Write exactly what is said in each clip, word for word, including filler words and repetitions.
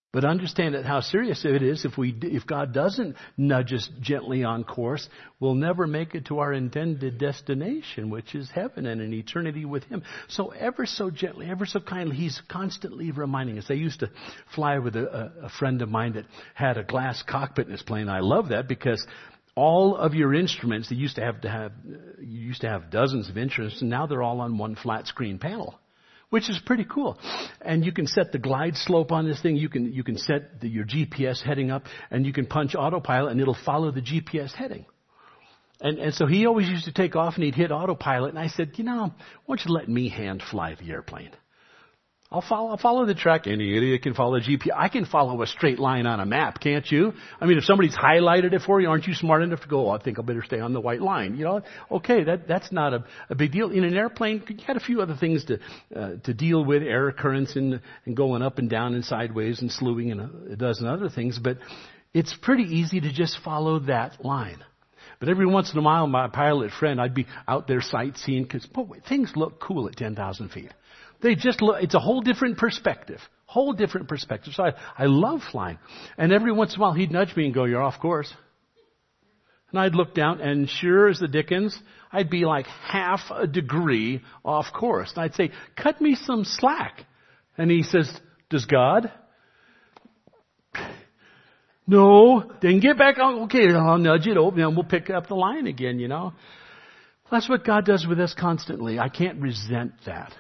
But understand that how serious it is. If we, if God doesn't nudge us gently on course, we'll never make it to our intended destination, which is heaven and an eternity with Him. So ever so gently, ever so kindly, He's constantly reminding us. I used to fly with a, a friend of mine that had a glass cockpit in his plane. I love that because all of your instruments, they used to have to have, you used to have dozens of instruments, and now they're all on one flat screen panel, which is pretty cool. And you can set the glide slope on this thing. You can, you can set the, your G P S heading up, and you can punch autopilot and it'll follow the G P S heading. And, and so he always used to take off and he'd hit autopilot. And I said, you know, why don't you let me hand fly the airplane? I'll follow, I'll follow the track. Any idiot can follow G P S. I can follow a straight line on a map, can't you? I mean, if somebody's highlighted it for you, aren't you smart enough to go, oh, I think I better stay on the white line? You know, okay, that, that's not a, a big deal. In an airplane, you had a few other things to, uh, to deal with, air currents and, and going up and down and sideways and slewing and a, a dozen other things, but it's pretty easy to just follow that line. But every once in a while, my pilot friend, I'd be out there sightseeing because, boy, things look cool at ten thousand feet. They just look, it's a whole different perspective. Whole different perspective. So I, I love flying. And every once in a while he'd nudge me and go, you're off course. And I'd look down and sure as the dickens, I'd be like half a degree off course. And I'd say, cut me some slack. And he says, does God? No. Then get back on. Okay, I'll nudge it over and we'll pick up the line again, you know. That's what God does with us constantly. I can't resent that.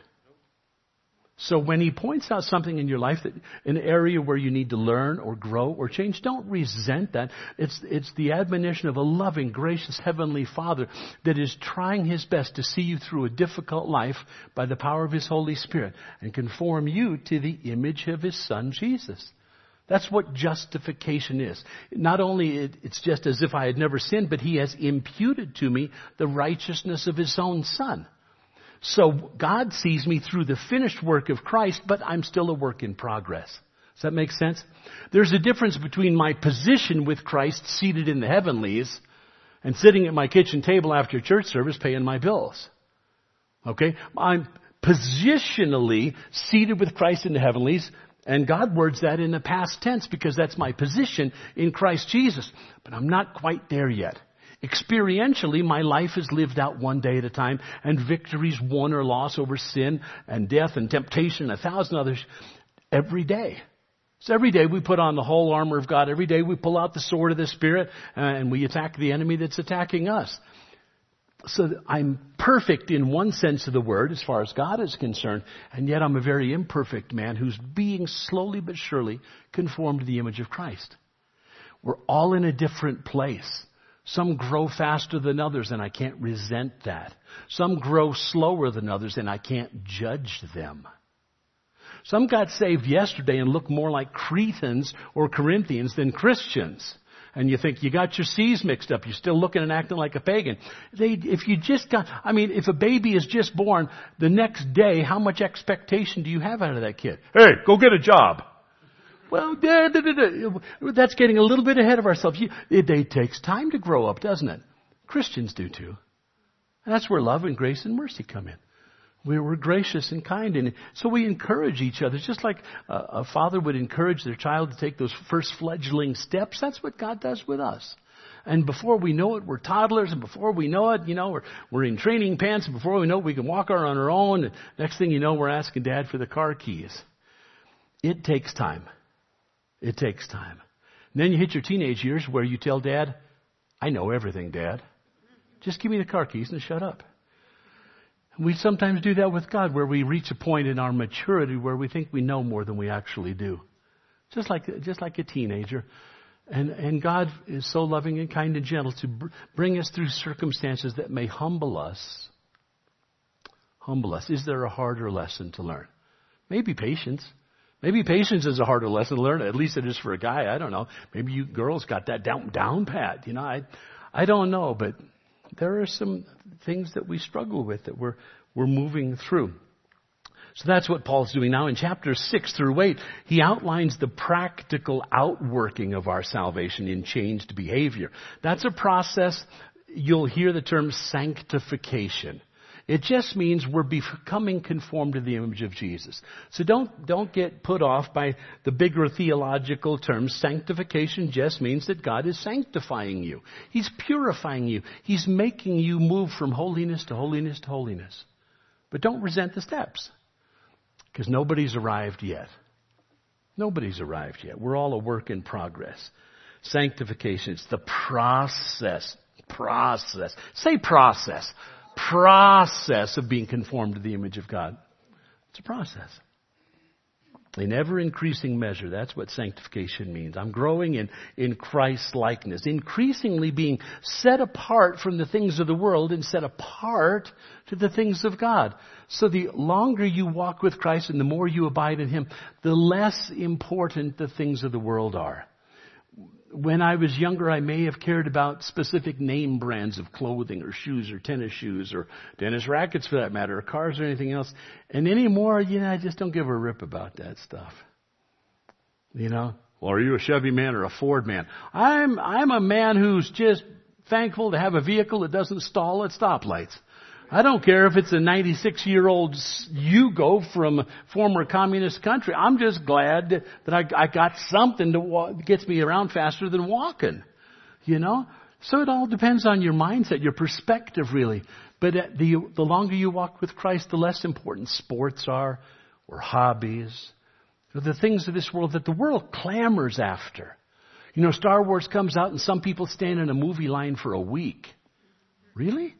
So when He points out something in your life, that an area where you need to learn or grow or change, don't resent that. It's, it's the admonition of a loving, gracious Heavenly Father that is trying His best to see you through a difficult life by the power of His Holy Spirit and conform you to the image of His Son, Jesus. That's what justification is. Not only it, it's just as if I had never sinned, but He has imputed to me the righteousness of His own Son. So God sees me through the finished work of Christ, but I'm still a work in progress. Does that make sense? There's a difference between my position with Christ seated in the heavenlies and sitting at my kitchen table after church service paying my bills. Okay? I'm positionally seated with Christ in the heavenlies, and God words that in the past tense because that's my position in Christ Jesus. But I'm not quite there yet. Experientially, my life is lived out one day at a time, and victories won or lost over sin and death and temptation and a thousand others every day. So every day we put on the whole armor of God. Every day we pull out the sword of the Spirit uh, and we attack the enemy that's attacking us. So I'm perfect in one sense of the word as far as God is concerned, and yet I'm a very imperfect man who's being slowly but surely conformed to the image of Christ. We're all in a different place. Some grow faster than others, and I can't resent that. Some grow slower than others, and I can't judge them. Some got saved yesterday and look more like Cretans or Corinthians than Christians. And you think you got your C's mixed up. You're still looking and acting like a pagan. They, if you just got, I mean, if a baby is just born, the next day, how much expectation do you have out of that kid? Hey, go get a job. Well, da, da, da, da. That's getting a little bit ahead of ourselves. It, it takes time to grow up, doesn't it? Christians do too. And that's where love and grace and mercy come in. We're, we're gracious and kind, and so we encourage each other. Just like a, a father would encourage their child to take those first fledgling steps, that's what God does with us. And before we know it, we're toddlers, and before we know it, you know, we're, we're in training pants, and before we know it, we can walk on our own, and next thing you know, we're asking Dad for the car keys. It takes time. It takes time. And then you hit your teenage years where you tell Dad, I know everything, Dad. Just give me the car keys and shut up. And we sometimes do that with God, where we reach a point in our maturity where we think we know more than we actually do. Just like, just like a teenager. And, and God is so loving and kind and gentle to br- bring us through circumstances that may humble us. Humble us. Is there a harder lesson to learn? Maybe patience. Maybe patience is a harder lesson to learn. At least it is for a guy. I don't know. Maybe you girls got that down, down pat. You know, I, I don't know. But there are some things that we struggle with that we're, we're moving through. So that's what Paul's doing now. In chapters six through eight, he outlines the practical outworking of our salvation in changed behavior. That's a process. You'll hear the term sanctification. It just means we're becoming conformed to the image of Jesus. So don't, don't get put off by the bigger theological terms. Sanctification just means that God is sanctifying you. He's purifying you. He's making you move from holiness to holiness to holiness. But don't resent the steps, because nobody's arrived yet. Nobody's arrived yet. We're all a work in progress. Sanctification, it's the process. Process. Say process. Process of being conformed to the image of God. It's a process. In ever-increasing measure, that's what sanctification means. I'm growing in, in Christ's likeness. Increasingly being set apart from the things of the world and set apart to the things of God. So the longer you walk with Christ and the more you abide in Him, the less important the things of the world are. When I was younger, I may have cared about specific name brands of clothing or shoes or tennis shoes or tennis rackets for that matter, or cars or anything else. And anymore, you know, I just don't give a rip about that stuff. You know? Well, are you a Chevy man or a Ford man? I'm, I'm a man who's just thankful to have a vehicle that doesn't stall at stoplights. I don't care if it's a ninety-six-year-old Yugo from a former communist country. I'm just glad that I, I got something that wa- gets me around faster than walking. You know? So it all depends on your mindset, your perspective, really. But the, the longer you walk with Christ, the less important sports are, or hobbies, or the things of this world that the world clamors after. You know, Star Wars comes out and some people stand in a movie line for a week. Really?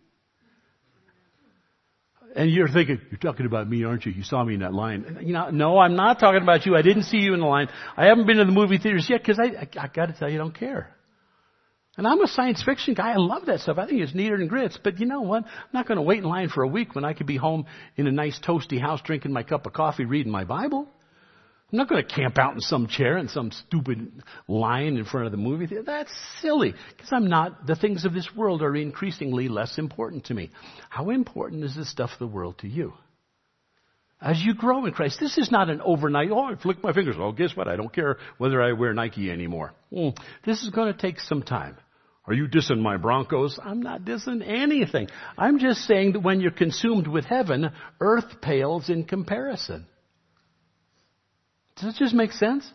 And you're thinking, you're talking about me, aren't you? You saw me in that line. You know, no, I'm not talking about you. I didn't see you in the line. I haven't been to the movie theaters yet because I, I, I got to tell you, I don't care. And I'm a science fiction guy. I love that stuff. I think it's neater than grits. But you know what? I'm not going to wait in line for a week when I could be home in a nice toasty house drinking my cup of coffee, reading my Bible. I'm not going to camp out in some chair in some stupid line in front of the movie theater. That's silly, because I'm not, the things of this world are increasingly less important to me. How important is the stuff of the world to you? As you grow in Christ, this is not an overnight, oh, I flick my fingers. Oh, guess what? I don't care whether I wear Nike anymore. Mm, this is going to take some time. Are you dissing my Broncos? I'm not dissing anything. I'm just saying that when you're consumed with heaven, earth pales in comparison. Does it just make sense?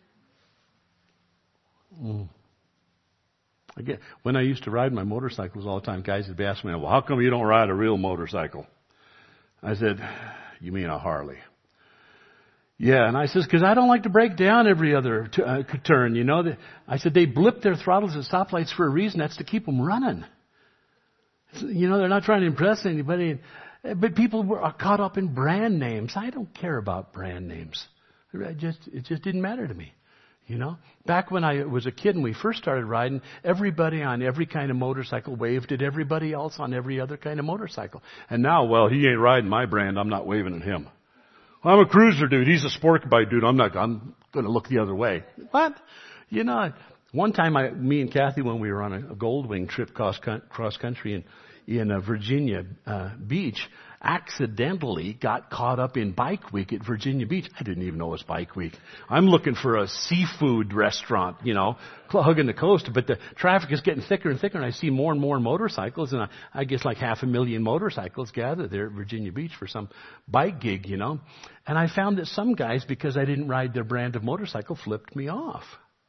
Mm. I get, when I used to ride my motorcycles all the time, guys would be asking me, well, how come you don't ride a real motorcycle? I said, you mean a Harley? Yeah, and I says, because I don't like to break down every other t- uh, turn, you know. I said, they blip their throttles at stoplights for a reason. That's to keep them running. You know, they're not trying to impress anybody. But people are caught up in brand names. I don't care about brand names. It just, it just didn't matter to me, you know. Back when I was a kid and we first started riding, everybody on every kind of motorcycle waved at everybody else on every other kind of motorcycle. And now, well, he ain't riding my brand. I'm not waving at him. Well, I'm a cruiser dude. He's a sport bike dude. I'm not, I'm going to look the other way. What? You know, one time I, me and Kathy, when we were on a Goldwing trip cross, cross country in, in uh, Virginia uh, Beach, accidentally got caught up in Bike Week at Virginia Beach. I didn't even know it was Bike Week. I'm looking for a seafood restaurant, you know, hugging the coast, but the traffic is getting thicker and thicker, and I see more and more motorcycles, and I, I guess like half a million motorcycles gathered there at Virginia Beach for some bike gig, you know. And I found that some guys, because I didn't ride their brand of motorcycle, flipped me off.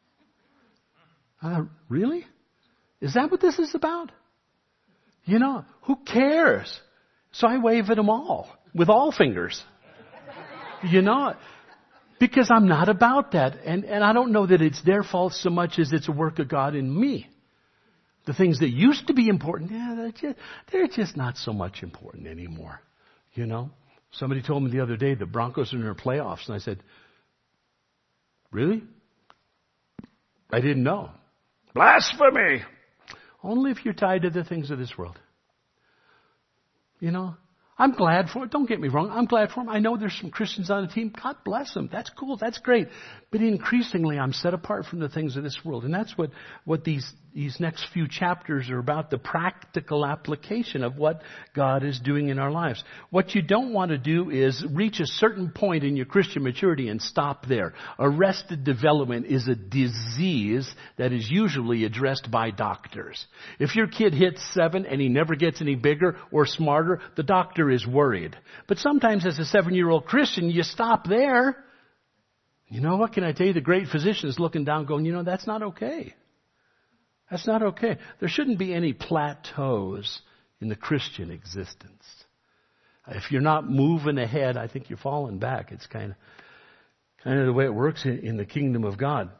Uh, really? Is that what this is about? You know, who cares? So I wave at them all, with all fingers. You know, because I'm not about that. And, and I don't know that it's their fault so much as it's a work of God in me. The things that used to be important, yeah, they're just, they're just not so much important anymore. You know, somebody told me the other day the Broncos are in their playoffs. And I said, really? I didn't know. Blasphemy! Only if you're tied to the things of this world. You know, I'm glad for it. Don't get me wrong. I'm glad for them. I know there's some Christians on the team. God bless them. That's cool. That's great. But increasingly, I'm set apart from the things of this world. And that's what, what these, these next few chapters are about, the practical application of what God is doing in our lives. What you don't want to do is reach a certain point in your Christian maturity and stop there. Arrested development is a disease that is usually addressed by doctors. If your kid hits seven and he never gets any bigger or smarter, the doctor is worried. But sometimes as a seven-year-old Christian, you stop there. You know what? Can I tell you? The great physician is looking down going, you know, that's not okay. That's not okay. There shouldn't be any plateaus in the Christian existence. If you're not moving ahead, I think you're falling back. It's kind of, kind of the way it works in, in the kingdom of God.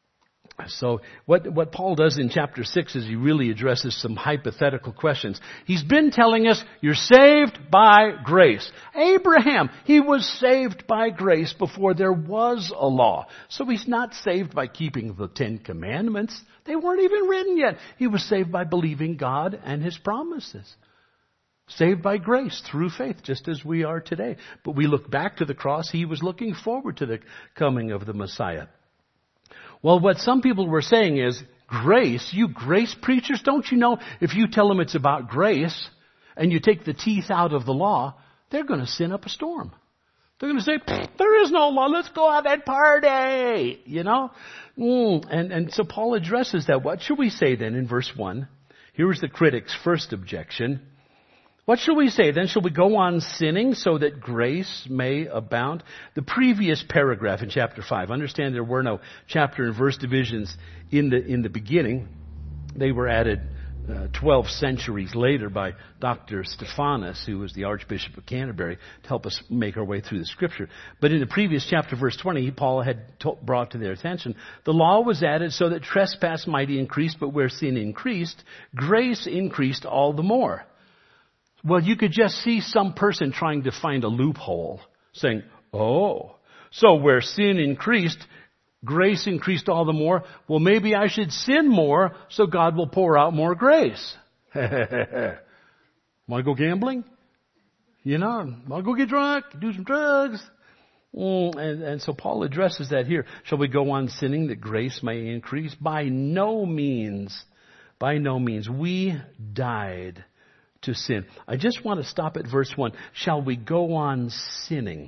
So what, what Paul does in chapter six is he really addresses some hypothetical questions. He's been telling us you're saved by grace. Abraham, he was saved by grace before there was a law. So he's not saved by keeping the Ten Commandments. They weren't even written yet. He was saved by believing God and His promises. Saved by grace through faith, just as we are today. But we look back to the cross. He was looking forward to the coming of the Messiah. Well, what some people were saying is, grace, you grace preachers, don't you know if you tell them it's about grace and you take the teeth out of the law, they're going to sin up a storm. They're going to say, there is no law, let's go out and party, you know. Mm, and, and so Paul addresses that. What should we say then in verse one? Here's the critic's first objection. What shall we say then? Shall we go on sinning so that grace may abound? The previous paragraph in chapter five, understand there were no chapter and verse divisions in the, in the beginning. They were added uh, twelve centuries later by Doctor Stephanus, who was the Archbishop of Canterbury, to help us make our way through the Scripture. But in the previous chapter, verse twenty, Paul had to- brought to their attention, the law was added so that trespass might increase, but where sin increased, grace increased all the more. Well, you could just see some person trying to find a loophole, saying, oh, so where sin increased, grace increased all the more. Well, maybe I should sin more so God will pour out more grace. Want to go gambling? You know, want to go get drunk, do some drugs. Mm, and, and so Paul addresses that here. Shall we go on sinning that grace may increase? By no means. By no means. We died to sin. I just want to stop at verse one. Shall we go on sinning?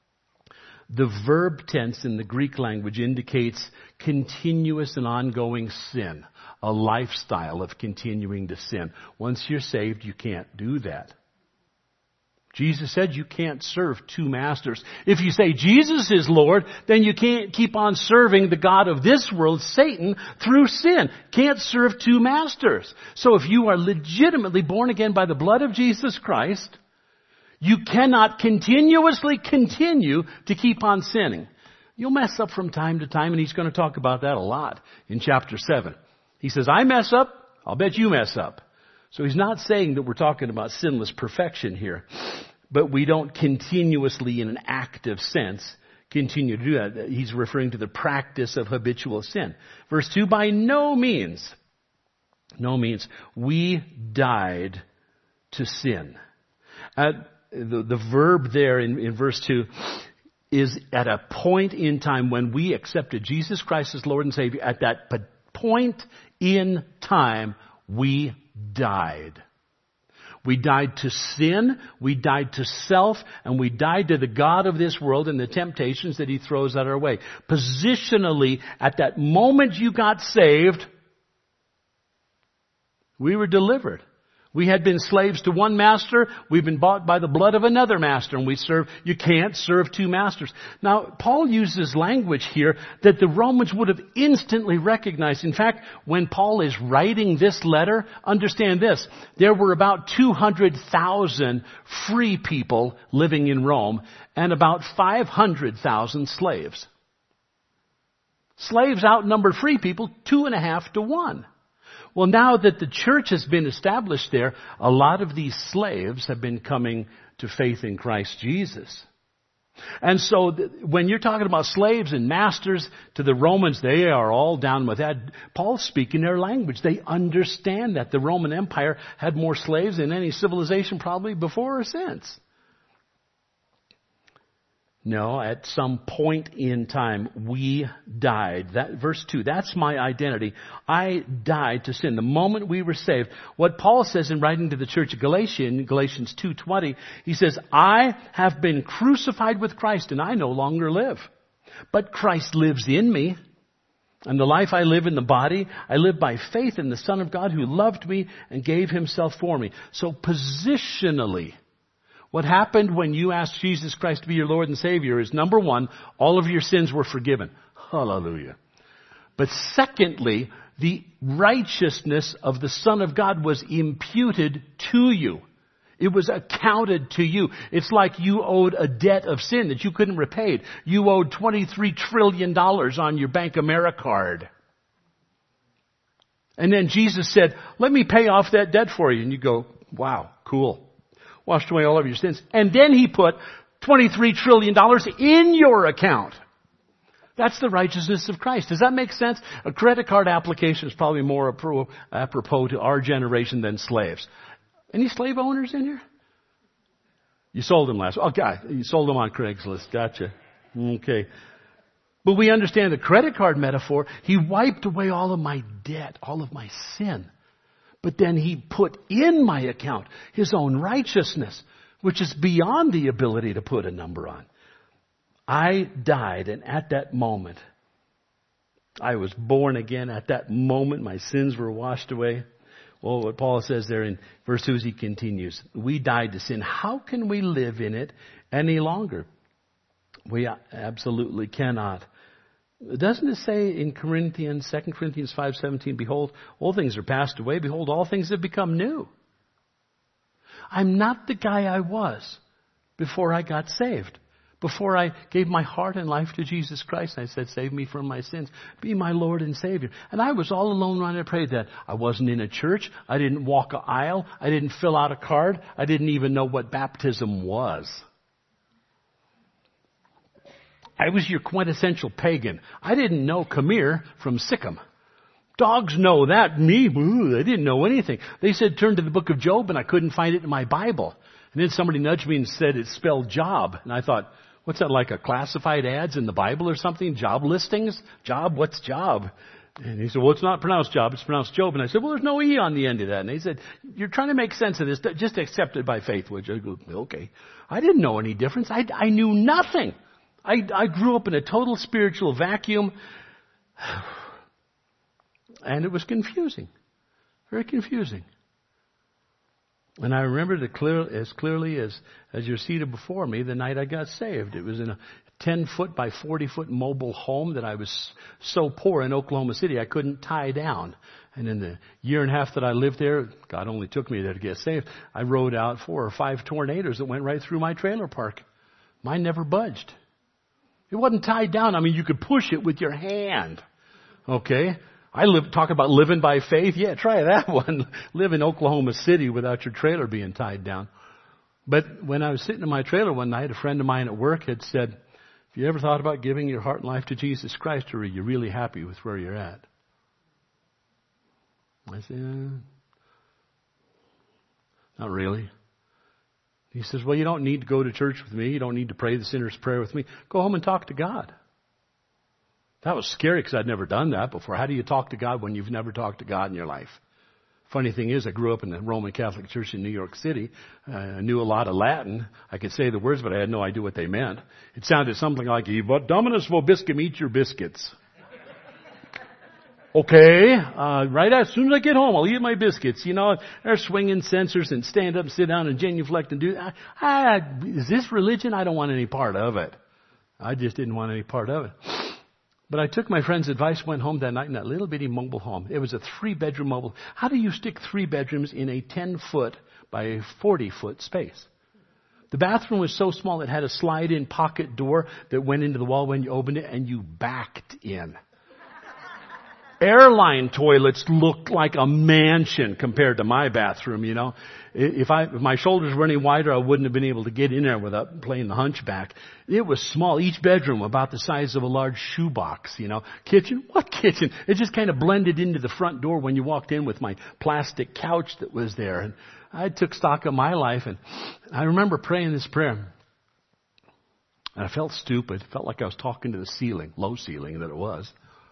The verb tense in the Greek language indicates continuous and ongoing sin, a lifestyle of continuing to sin. Once you're saved, you can't do that. Jesus said you can't serve two masters. If you say Jesus is Lord, then you can't keep on serving the god of this world, Satan, through sin. Can't serve two masters. So if you are legitimately born again by the blood of Jesus Christ, you cannot continuously continue to keep on sinning. You'll mess up from time to time, and he's going to talk about that a lot in chapter seven. He says, I mess up, I'll bet you mess up. So he's not saying that we're talking about sinless perfection here, but we don't continuously, in an active sense, continue to do that. He's referring to the practice of habitual sin. Verse two, by no means, no means, we died to sin. Uh, the, the verb there in, in verse two is at a point in time when we accepted Jesus Christ as Lord and Savior. At that point in time, we died. We died to sin, we died to self, and we died to the god of this world and the temptations that he throws at our way. Positionally, at that moment you got saved, we were delivered. We had been slaves to one master. We've been bought by the blood of another master, and we serve. You can't serve two masters. Now, Paul uses language here that the Romans would have instantly recognized. In fact, when Paul is writing this letter, understand this. There were about two hundred thousand free people living in Rome and about five hundred thousand slaves. Slaves outnumbered free people two and a half to one. Well, now that the church has been established there, a lot of these slaves have been coming to faith in Christ Jesus. And so th- when you're talking about slaves and masters to the Romans, they are all down with that. Paul's speaking their language. They understand that the Roman Empire had more slaves than any civilization probably before or since. No, at some point in time, we died. That, verse two, that's my identity. I died to sin. The moment we were saved, what Paul says in writing to the church of Galatia, in Galatians two twenty, he says, I have been crucified with Christ and I no longer live. But Christ lives in me. And the life I live in the body, I live by faith in the Son of God who loved me and gave himself for me. So positionally, what happened when you asked Jesus Christ to be your Lord and Savior is, number one, all of your sins were forgiven. Hallelujah. But secondly, the righteousness of the Son of God was imputed to you. It was accounted to you. It's like you owed a debt of sin that you couldn't repay. You owed twenty-three trillion dollars on your Bank Americard. And then Jesus said, let me pay off that debt for you. And you go, wow, cool. Washed away all of your sins. And then he put twenty-three trillion dollars in your account. That's the righteousness of Christ. Does that make sense? A credit card application is probably more apropos to our generation than slaves. Any slave owners in here? You sold them last. Oh, God, you sold them on Craigslist. Gotcha. Okay. But we understand the credit card metaphor. He wiped away all of my debt, all of my sin. But then he put in my account his own righteousness, which is beyond the ability to put a number on. I died, and at that moment, I was born again. At that moment, my sins were washed away. Well, what Paul says there in verse two, he continues, we died to sin. How can we live in it any longer? We absolutely cannot. Doesn't it say in Corinthians, Second Corinthians five seventeen, behold, all things are passed away. Behold, all things have become new. I'm not the guy I was before I got saved. Before I gave my heart and life to Jesus Christ, I said, save me from my sins. Be my Lord and Savior. And I was all alone when I prayed that. I wasn't in a church. I didn't walk an aisle. I didn't fill out a card. I didn't even know what baptism was. I was your quintessential pagan. I didn't know come here from Sikkim. Dogs know that. Me, I didn't know anything. They said turn to the book of Job, and I couldn't find it in my Bible. And then somebody nudged me and said it spelled job. And I thought, what's that, like a classified ads in the Bible or something? Job listings? Job? What's job? And he said, well, it's not pronounced job, it's pronounced Job. And I said, well, there's no E on the end of that. And he said, you're trying to make sense of this. Just accept it by faith, would you? I go, okay. I didn't know any difference. I, I knew nothing. I, I grew up in a total spiritual vacuum. And it was confusing. Very confusing. And I remember it clear, as clearly as, as you're seated before me the night I got saved. It was in a ten foot by forty foot mobile home that I was so poor in Oklahoma City I couldn't tie down. And in the year and a half that I lived there, God only took me there to get saved, I rode out four or five tornadoes that went right through my trailer park. Mine never budged. It wasn't tied down. I mean, you could push it with your hand. Okay? I live, talk about living by faith. Yeah, try that one. Live in Oklahoma City without your trailer being tied down. But when I was sitting in my trailer one night, a friend of mine at work had said, have you ever thought about giving your heart and life to Jesus Christ, or are you really happy with where you're at? I said, eh, not really. He says, well, you don't need to go to church with me. You don't need to pray the sinner's prayer with me. Go home and talk to God. That was scary because I'd never done that before. How do you talk to God when you've never talked to God in your life? Funny thing is, I grew up in the Roman Catholic Church in New York City. Uh, I knew a lot of Latin. I could say the words, but I had no idea what they meant. It sounded something like, Dominus vobiscum, eat your biscuits. Okay, uh, right as soon as I get home, I'll eat my biscuits. You know, they're swinging censers and stand up and sit down and genuflect and do that. I, is this religion? I don't want any part of it. I just didn't want any part of it. But I took my friend's advice, went home that night in that little bitty mobile home. It was a three-bedroom mobile. How do you stick three bedrooms in a ten-foot by forty-foot space? The bathroom was so small it had a slide-in pocket door that went into the wall when you opened it, and you backed in. Airline toilets looked like a mansion compared to my bathroom, you know. If I, if my shoulders were any wider, I wouldn't have been able to get in there without playing the hunchback. It was small. Each bedroom about the size of a large shoebox, you know. Kitchen? What kitchen? It just kind of blended into the front door when you walked in with my plastic couch that was there. And I took stock of my life, and I remember praying this prayer. And I felt stupid. It felt like I was talking to the ceiling, low ceiling that it was.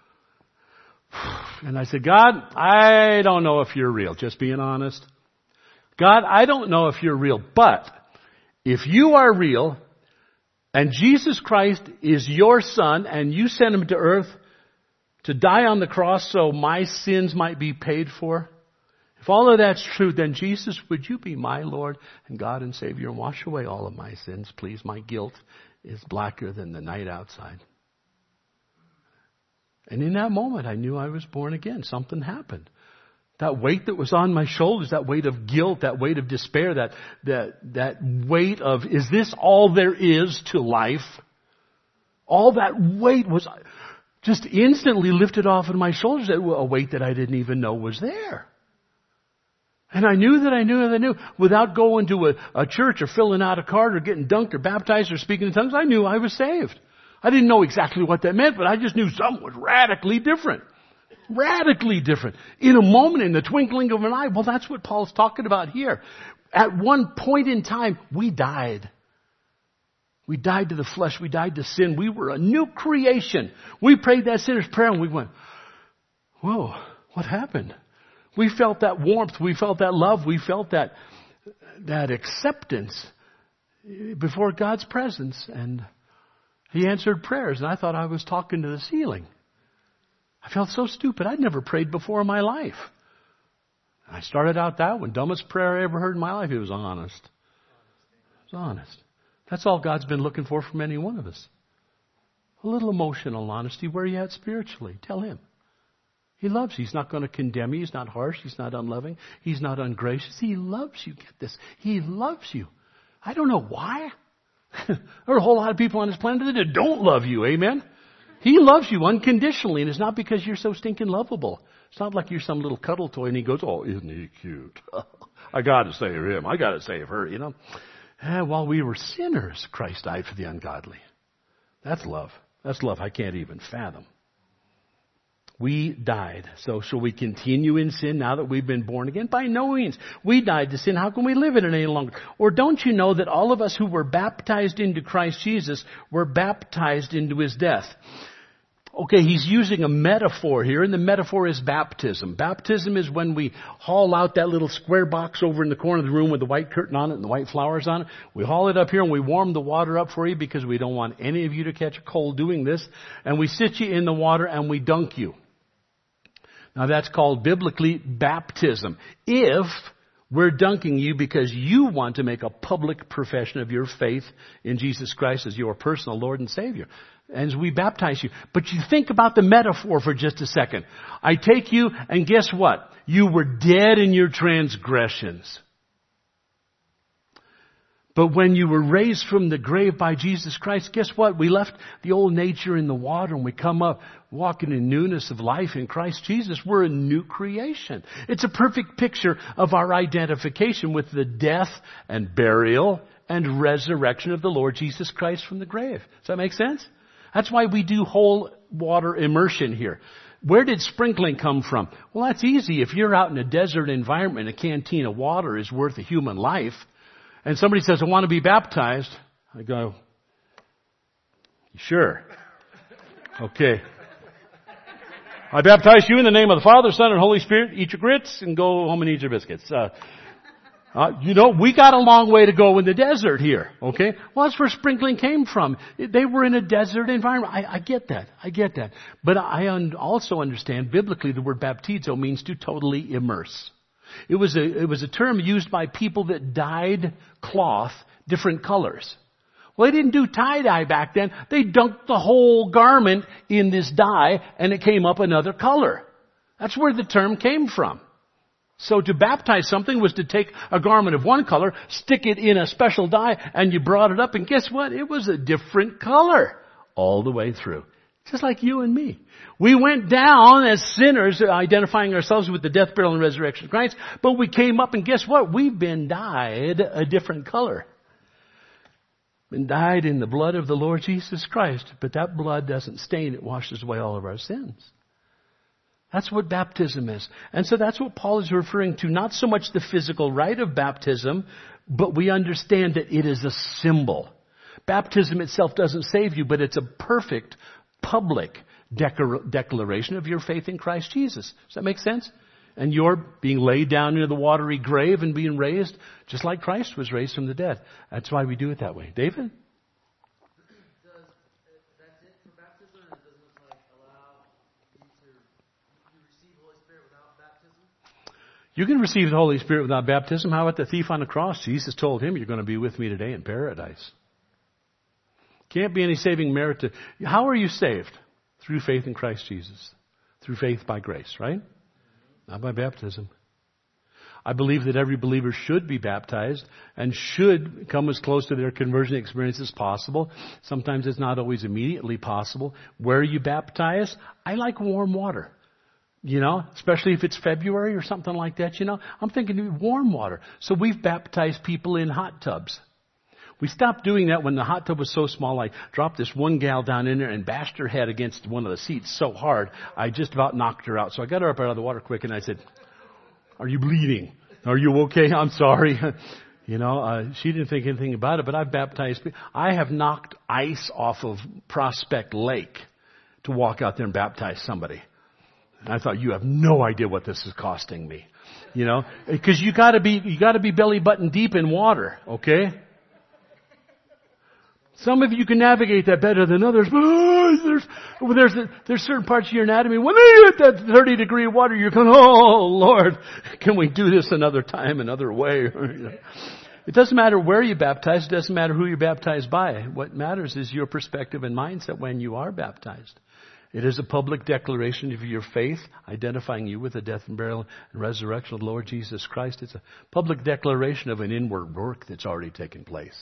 And I said, God, I don't know if you're real, just being honest. God, I don't know if you're real, but if you are real and Jesus Christ is your son and you sent him to earth to die on the cross so my sins might be paid for, if all of that's true, then Jesus, would you be my Lord and God and Savior and wash away all of my sins, please? My guilt is blacker than the night outside. And in that moment, I knew I was born again. Something happened. That weight that was on my shoulders, that weight of guilt, that weight of despair, that, that, that weight of, is this all there is to life? All that weight was just instantly lifted off of my shoulders, a weight that I didn't even know was there. And I knew that I knew that I knew, without going to a, a church or filling out a card or getting dunked or baptized or speaking in tongues, I knew I was saved. I didn't know exactly what that meant, but I just knew something was radically different. Radically different. In a moment, in the twinkling of an eye. Well, that's what Paul's talking about here. At one point in time, we died. We died to the flesh. We died to sin. We were a new creation. We prayed that sinner's prayer and we went, whoa, what happened? We felt that warmth. We felt that love. We felt that, that acceptance before God's presence. And He answered prayers. And I thought I was talking to the ceiling. I felt so stupid. I'd never prayed before in my life. I started out that one. Dumbest prayer I ever heard in my life. It was honest. It was honest. That's all God's been looking for from any one of us. A little emotional honesty. Where are you at spiritually? Tell Him. He loves you. He's not going to condemn you. He's not harsh. He's not unloving. He's not ungracious. He loves you. Get this. He loves you. I don't know why. There are a whole lot of people on this planet that don't love you. Amen? He loves you unconditionally, and it's not because you're so stinking lovable. It's not like you're some little cuddle toy and He goes, oh, isn't he cute? I got to save him. I got to save her, you know. And while we were sinners, Christ died for the ungodly. That's love. That's love I can't even fathom. We died. So shall we continue in sin now that we've been born again? By no means. We died to sin. How can we live in it any longer? Or don't you know that all of us who were baptized into Christ Jesus were baptized into His death? Okay, he's using a metaphor here, and the metaphor is baptism. Baptism is when we haul out that little square box over in the corner of the room with the white curtain on it and the white flowers on it. We haul it up here and we warm the water up for you because we don't want any of you to catch a cold doing this. And we sit you in the water and we dunk you. Now that's called biblically baptism. If we're dunking you because you want to make a public profession of your faith in Jesus Christ as your personal Lord and Savior. As we baptize you. But you think about the metaphor for just a second. I take you and guess what? You were dead in your transgressions. But when you were raised from the grave by Jesus Christ, guess what? We left the old nature in the water and we come up walking in newness of life in Christ Jesus. We're a new creation. It's a perfect picture of our identification with the death and burial and resurrection of the Lord Jesus Christ from the grave. Does that make sense? That's why we do whole water immersion here. Where did sprinkling come from? Well, that's easy. If you're out in a desert environment, a canteen of water is worth a human life. And somebody says, I want to be baptized. I go, sure. Okay. I baptize you in the name of the Father, Son, and Holy Spirit. Eat your grits and go home and eat your biscuits. Uh, uh, you know, we got a long way to go in the desert here. Okay. Well, that's where sprinkling came from. They were in a desert environment. I, I get that. I get that. But I un- also understand biblically the word baptizo means to totally immerse. It was a, it was a term used by people that dyed cloth different colors. Well, they didn't do tie-dye back then. They dunked the whole garment in this dye and it came up another color. That's where the term came from. So to baptize something was to take a garment of one color, stick it in a special dye, and you brought it up and guess what? It was a different color all the way through. Just like you and me. We went down as sinners, identifying ourselves with the death, burial, and resurrection of Christ. But we came up and guess what? We've been dyed a different color. Been dyed in the blood of the Lord Jesus Christ. But that blood doesn't stain. It washes away all of our sins. That's what baptism is. And so that's what Paul is referring to. Not so much the physical rite of baptism, but we understand that it is a symbol. Baptism itself doesn't save you, but it's a perfect public declar- declaration of your faith in Christ Jesus. Does that make sense? And you're being laid down into the watery grave and being raised just like Christ was raised from the dead. That's why we do it that way. David? You can receive the Holy Spirit without baptism. How about the thief on the cross? Jesus told him, you're going to be with me today in paradise. Can't be any saving merit to... How are you saved? Through faith in Christ Jesus. Through faith by grace, right? Not by baptism. I believe that every believer should be baptized and should come as close to their conversion experience as possible. Sometimes it's not always immediately possible. Where are you baptized? I like warm water. You know, especially if it's February or something like that, you know. I'm thinking warm water. So we've baptized people in hot tubs. We stopped doing that when the hot tub was so small. I dropped this one gal down in there and bashed her head against one of the seats so hard, I just about knocked her out. So I got her up out of the water quick and I said, are you bleeding? Are you okay? I'm sorry. You know, uh, she didn't think anything about it, but I've baptized people. I have knocked ice off of Prospect Lake to walk out there and baptize somebody. And I thought, you have no idea what this is costing me. You know, because you gotta be, you gotta be belly button deep in water, okay? Some of you can navigate that better than others. Oh, there's, there's, there's certain parts of your anatomy. When you hit that thirty degree water, you're going, oh Lord, can we do this another time, another way? It doesn't matter where you baptize. It doesn't matter who you're baptized by. What matters is your perspective and mindset when you are baptized. It is a public declaration of your faith, identifying you with the death and burial and resurrection of the Lord Jesus Christ. It's a public declaration of an inward work that's already taken place.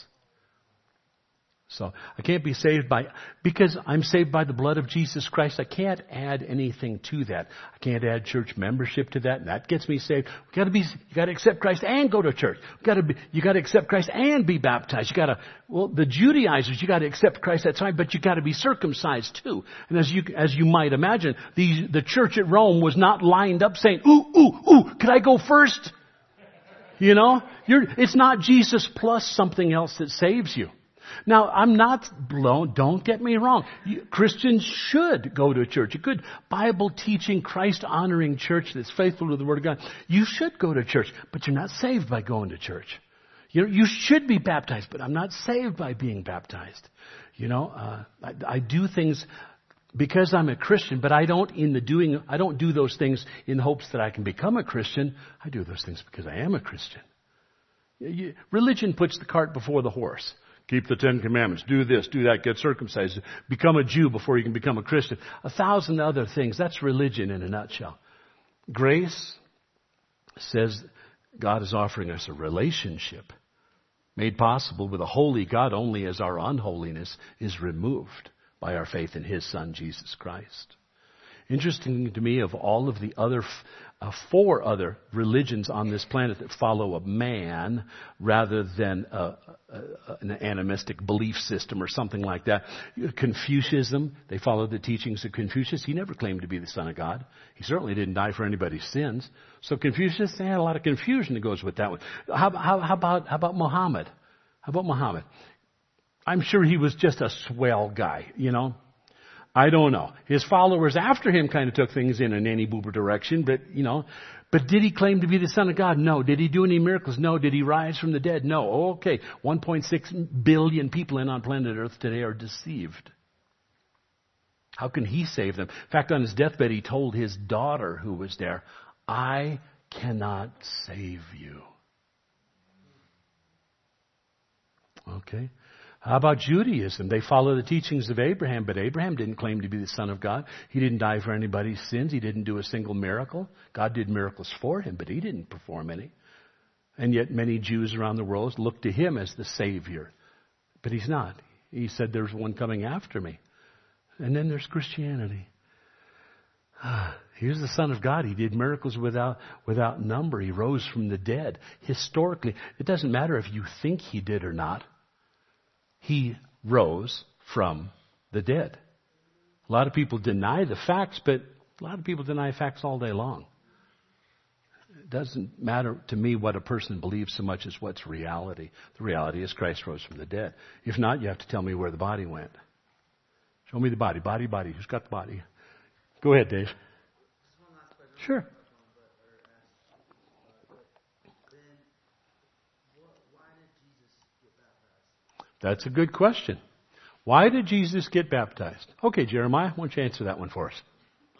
So I can't be saved by, because I'm saved by the blood of Jesus Christ, I can't add anything to that. I can't add church membership to that, and that gets me saved. We gotta be, you gotta accept Christ and go to church. You gotta be, you gotta accept Christ and be baptized. You gotta, well, the Judaizers, you gotta accept Christ that's fine, but you gotta be circumcised too. And as you, as you might imagine, the, the church at Rome was not lined up saying, ooh, ooh, ooh, could I go first? You know, you're, it's not Jesus plus something else that saves you. Now, I'm not blown, don't get me wrong. You, Christians should go to church. A good Bible-teaching, Christ-honoring church that's faithful to the Word of God. You should go to church, but you're not saved by going to church. You know, you should be baptized, but I'm not saved by being baptized. You know, uh, I, I do things because I'm a Christian, but I don't in the doing, I don't do those things in hopes that I can become a Christian. I do those things because I am a Christian. You, religion puts the cart before the horse. Keep the Ten Commandments. Do this, do that, get circumcised. Become a Jew before you can become a Christian. A thousand other things. That's religion in a nutshell. Grace says God is offering us a relationship made possible with a holy God only as our unholiness is removed by our faith in His Son, Jesus Christ. Interesting to me, of all of the other uh, four other religions on this planet that follow a man rather than a, a, an animistic belief system or something like that. Confucianism, they follow the teachings of Confucius. He never claimed to be the Son of God. He certainly didn't die for anybody's sins. So Confucius, they had a lot of confusion that goes with that one. How, how, how about how about Muhammad? How about Muhammad? I'm sure he was just a swell guy, you know. I don't know. His followers after him kind of took things in a nanny-boober direction, but, you know, but did he claim to be the Son of God? No. Did he do any miracles? No. Did he rise from the dead? No. Oh, okay. one point six billion people in on planet Earth today are deceived. How can he save them? In fact, on his deathbed, he told his daughter who was there, I cannot save you. Okay. How about Judaism? They follow the teachings of Abraham, but Abraham didn't claim to be the Son of God. He didn't die for anybody's sins. He didn't do a single miracle. God did miracles for him, but he didn't perform any. And yet many Jews around the world look to him as the Savior. But he's not. He said, there's one coming after me. And then there's Christianity. Here's the Son of God. He did miracles without without number. He rose from the dead. Historically, it doesn't matter if you think he did or not. He rose from the dead. A lot of people deny the facts, but a lot of people deny facts all day long. doesn't matter to me what a person believes so much as what's reality. The reality is Christ rose from the dead. If not, you have to tell me where the body went. Show me the body. Body, body. Who's got the body? Go ahead, Dave. Sure. That's a good question. Why did Jesus get baptized? Okay, Jeremiah, why don't you answer that one for us?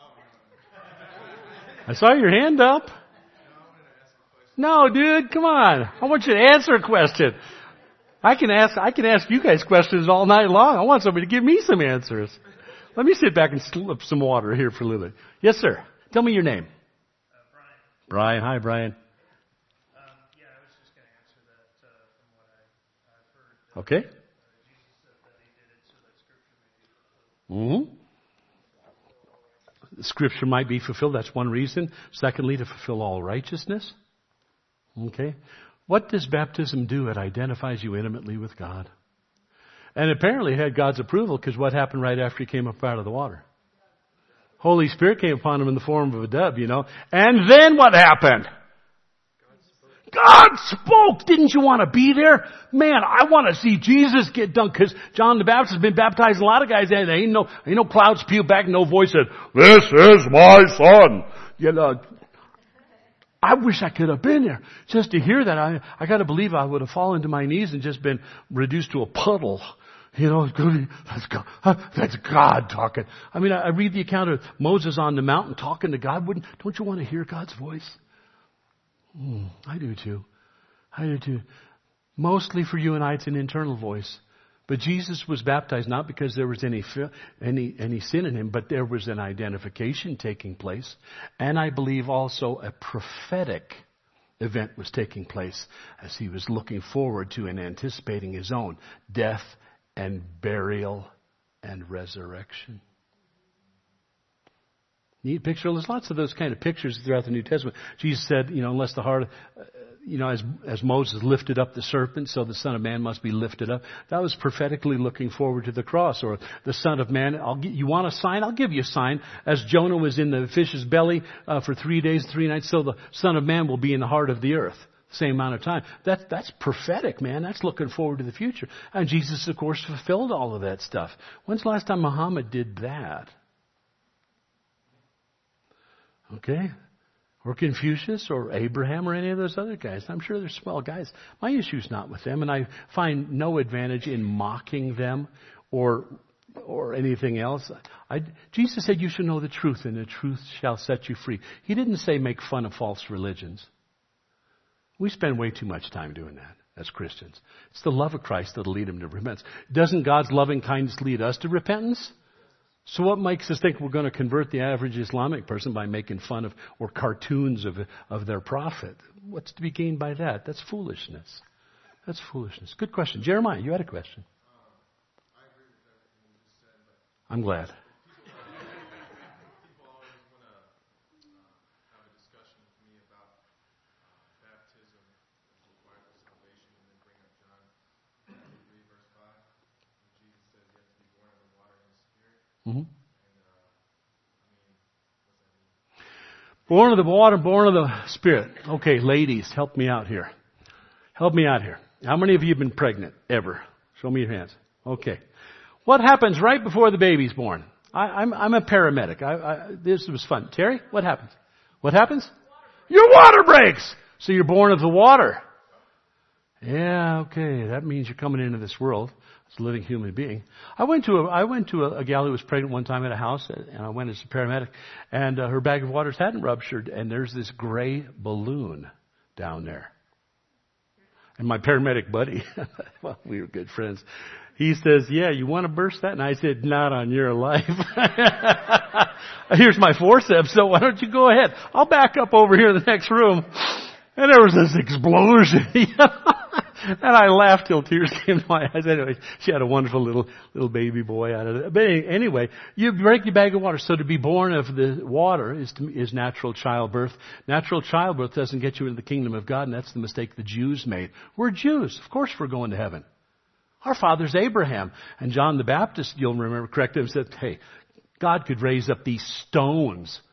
I saw your hand up. No, dude, come on. I want you to answer a question. I can ask, I can ask you guys questions all night long. I want somebody to give me some answers. Let me sit back and slip some water here for Lily. Yes, sir. Tell me your name. Uh, Brian. Brian. Hi, Brian. Um, yeah, I was just going to answer that uh, from what I, I've heard. That, Okay. Uh, Jesus said that he did it so that Scripture may be fulfilled. Mm-hmm. The Scripture might be fulfilled. That's one reason. Secondly, to fulfill all righteousness. Okay. What does baptism do? It identifies you intimately with God. And apparently it had God's approval, because what happened right after he came up out of the water? Holy Spirit came upon him in the form of a dove, you know. And then what happened? God spoke. Didn't you want to be there? Man, I want to see Jesus get done, because John the Baptist has been baptized. A lot of guys, there ain't no, ain't no clouds peeled back, no voice said, "This is my son." You know, I wish I could have been there just to hear that. I, I got to believe I would have fallen to my knees and just been reduced to a puddle. You know, that's God, that's God talking. I mean, I, I read the account of Moses on the mountain talking to God. Wouldn't, don't you want to hear God's voice? Hmm, I do too. I do too. Mostly for you and I, it's an internal voice. But Jesus was baptized not because there was any any any sin in him, but there was an identification taking place. And I believe also a prophetic event was taking place as he was looking forward to and anticipating his own death and burial and resurrection. Neat picture. There's lots of those kind of pictures throughout the New Testament. Jesus said, you know, unless the heart, uh, you know, as, as Moses lifted up the serpent, so the Son of Man must be lifted up. That was prophetically looking forward to the cross. Or the Son of Man, I'll get, you want a sign? I'll give you a sign. As Jonah was in the fish's belly uh, for three days, three nights, so the Son of Man will be in the heart of the earth. Same amount of time. That, that's prophetic, man. That's looking forward to the future. And Jesus, of course, fulfilled all of that stuff. When's the last time Muhammad did that? Okay? Or Confucius or Abraham or any of those other guys. I'm sure they're swell guys. My issue's not with them, and I find no advantage in mocking them or or anything else. I, Jesus said you should know the truth, and the truth shall set you free. He didn't say make fun of false religions. We spend way too much time doing that as Christians. It's the love of Christ that'll lead them to repentance. Doesn't God's loving kindness lead us to repentance? So what makes us think we're going to convert the average Islamic person by making fun of or cartoons of of their prophet? What's to be gained by that? That's foolishness. That's foolishness. Good question. Jeremiah, you had a question. Um, I agree with everything you just said, but I'm glad. people always want to uh, have a discussion with me about uh, baptism as required for salvation, and then bring up John three, verse five, where Jesus says you have to be born of the water and the Spirit. Mm-hmm. And, uh, I mean, what's that mean? Born of the water, born of the Spirit. Okay, ladies, help me out here. Help me out here. How many of you have been pregnant ever? Show me your hands. Okay. What happens right before the baby's born? I, I'm, I'm a paramedic. I, I, this was fun. Terry, what happens? What happens? Your water breaks. So you're born of the water. Yeah, okay. That means you're coming into this world as a living human being. I went to a, I went to a, a gal who was pregnant one time at a house, and I went as a paramedic, and uh, her bag of waters hadn't ruptured, and there's this gray balloon down there. And my paramedic buddy, well, we were good friends, he says, yeah, you want to burst that? And I said, not on your life. Here's my forceps, so why don't you go ahead? I'll back up over here in the next room. And there was this explosion. And I laughed till tears came to my eyes. Anyway, she had a wonderful little little baby boy out of it. But anyway, you break your bag of water. So to be born of the water is to, is natural childbirth. Natural childbirth doesn't get you into the kingdom of God, and that's the mistake the Jews made. We're Jews. Of course we're going to heaven. Our father's Abraham. And John the Baptist, you'll remember correctly, said, hey, God could raise up these stones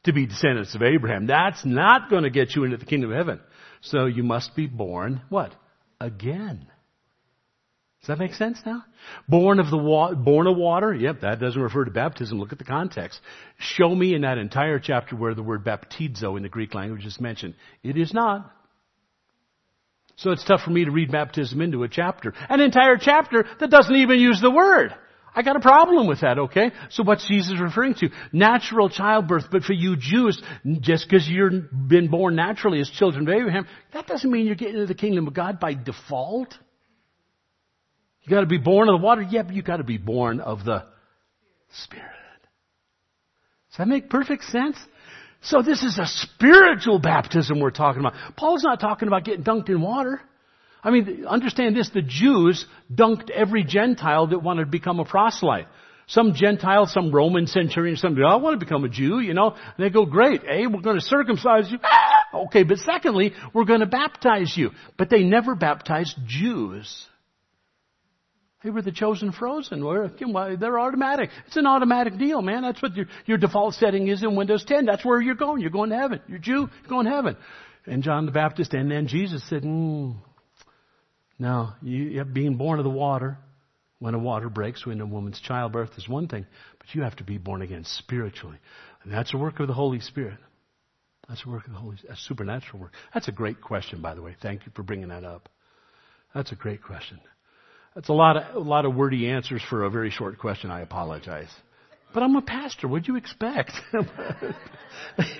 to be descendants of Abraham. That's not going to get you into the kingdom of heaven. So you must be born, what? Again. Does that make sense now? Born of the wa- born of water? Yep, that doesn't refer to baptism. Look at the context. Show me in that entire chapter where the word baptizo in the Greek language is mentioned. It is not. So it's tough for me to read baptism into a chapter. An entire chapter that doesn't even use the word. I got a problem with that, okay? So what's Jesus referring to? Natural childbirth. But for you Jews, just because you've been born naturally as children of Abraham, that doesn't mean you're getting into the kingdom of God by default. You got to be born of the water. Yeah, but you got to be born of the Spirit. Does that make perfect sense? So this is a spiritual baptism we're talking about. Paul's not talking about getting dunked in water. I mean, understand this, the Jews dunked every Gentile that wanted to become a proselyte. Some Gentile, some Roman centurion, somebody, I want to become a Jew, you know. And they go, great, eh, we're going to circumcise you. Ah! Okay, but secondly, we're going to baptize you. But they never baptized Jews. They were the chosen frozen. They're automatic. It's an automatic deal, man. That's what your, your default setting is in Windows ten. That's where you're going. You're going to heaven. You're Jew, you're going to heaven. And John the Baptist, and then Jesus said, mm, no, you, being born of the water, when a water breaks, when a woman's childbirth is one thing, but you have to be born again spiritually. And that's the work of the Holy Spirit. That's the work of the Holy Spirit. That's supernatural work. That's a great question, by the way. Thank you for bringing that up. That's a great question. That's a lot of, a lot of wordy answers for a very short question. I apologize. But I'm a pastor. What'd you expect? If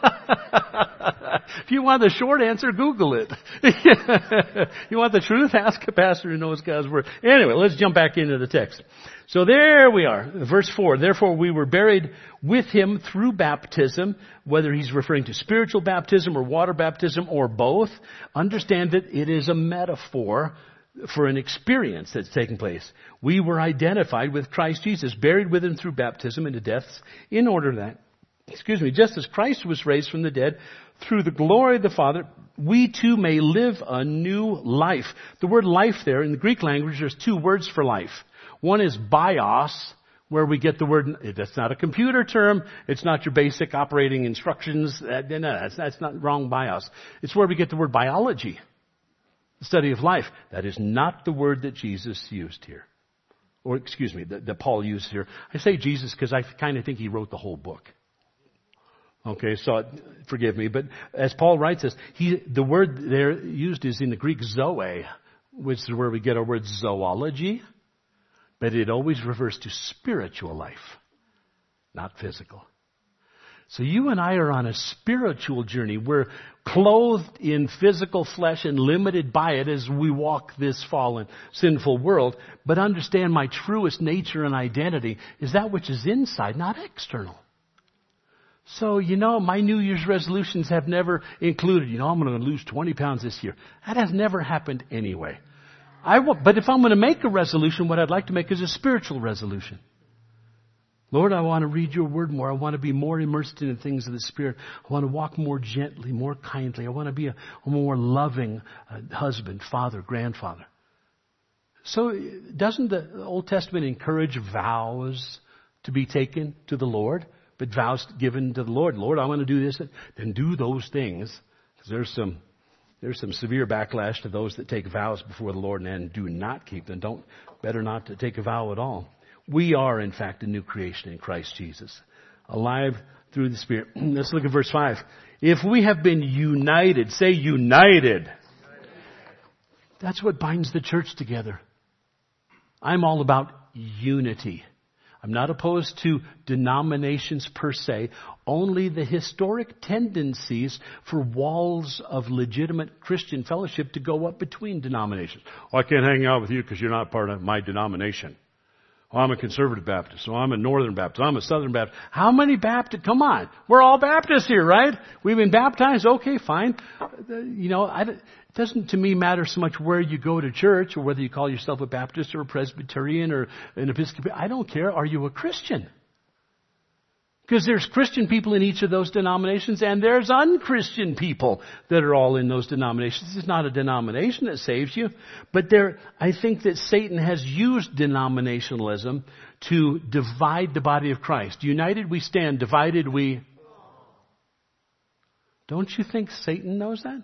you want the short answer, Google it. You want the truth? Ask a pastor who knows God's word. Anyway, let's jump back into the text. So there we are. Verse four. Therefore we were buried with him through baptism, whether he's referring to spiritual baptism or water baptism or both. Understand that it is a metaphor for an experience that's taken place. We were identified with Christ Jesus, buried with him through baptism into death, in order that, excuse me, just as Christ was raised from the dead through the glory of the Father, we too may live a new life. The word life there, in the Greek language, there's two words for life. One is bios, where we get the word, that's not a computer term, it's not your basic operating instructions, no, that's, that's not wrong, bios. It's where we get the word biology. The study of life. That is not the word that Jesus used here. Or, excuse me, that, that Paul used here. I say Jesus because I kind of think he wrote the whole book. Okay, so forgive me. But as Paul writes this, he, the word there used is in the Greek zoe, which is where we get our word zoology. But it always refers to spiritual life, not physical. So you and I are on a spiritual journey. We're clothed in physical flesh and limited by it as we walk this fallen, sinful world. But understand my truest nature and identity is that which is inside, not external. So, you know, my New Year's resolutions have never included, you know, I'm going to lose twenty pounds this year. That has never happened anyway. I will, but if I'm going to make a resolution, what I'd like to make is a spiritual resolution. Lord, I want to read your word more. I want to be more immersed in the things of the Spirit. I want to walk more gently, more kindly. I want to be a, a more loving uh, husband, father, grandfather. So doesn't the Old Testament encourage vows to be taken to the Lord? But vows given to the Lord. Lord, I want to do this. Then do those things. Because there's some, there's some severe backlash to those that take vows before the Lord and do not keep them. Don't, better not to take a vow at all. We are, in fact, a new creation in Christ Jesus, alive through the Spirit. Let's look at verse five. If we have been united, say united. That's what binds the church together. I'm all about unity. I'm not opposed to denominations per se, only the historic tendencies for walls of legitimate Christian fellowship to go up between denominations. Oh, I can't hang out with you because you're not part of my denomination. Oh, I'm a conservative Baptist. So I'm a Northern Baptist. I'm a Southern Baptist. How many Baptists? Come on. We're all Baptists here, right? We've been baptized. Okay, fine. You know, I, it doesn't to me matter so much where you go to church or whether you call yourself a Baptist or a Presbyterian or an Episcopalian. I don't care. Are you a Christian? Because there's Christian people in each of those denominations and there's unchristian people that are all in those denominations. It's not a denomination that saves you. But there, I think that Satan has used denominationalism to divide the body of Christ. United we stand, divided we Don't you think Satan knows that?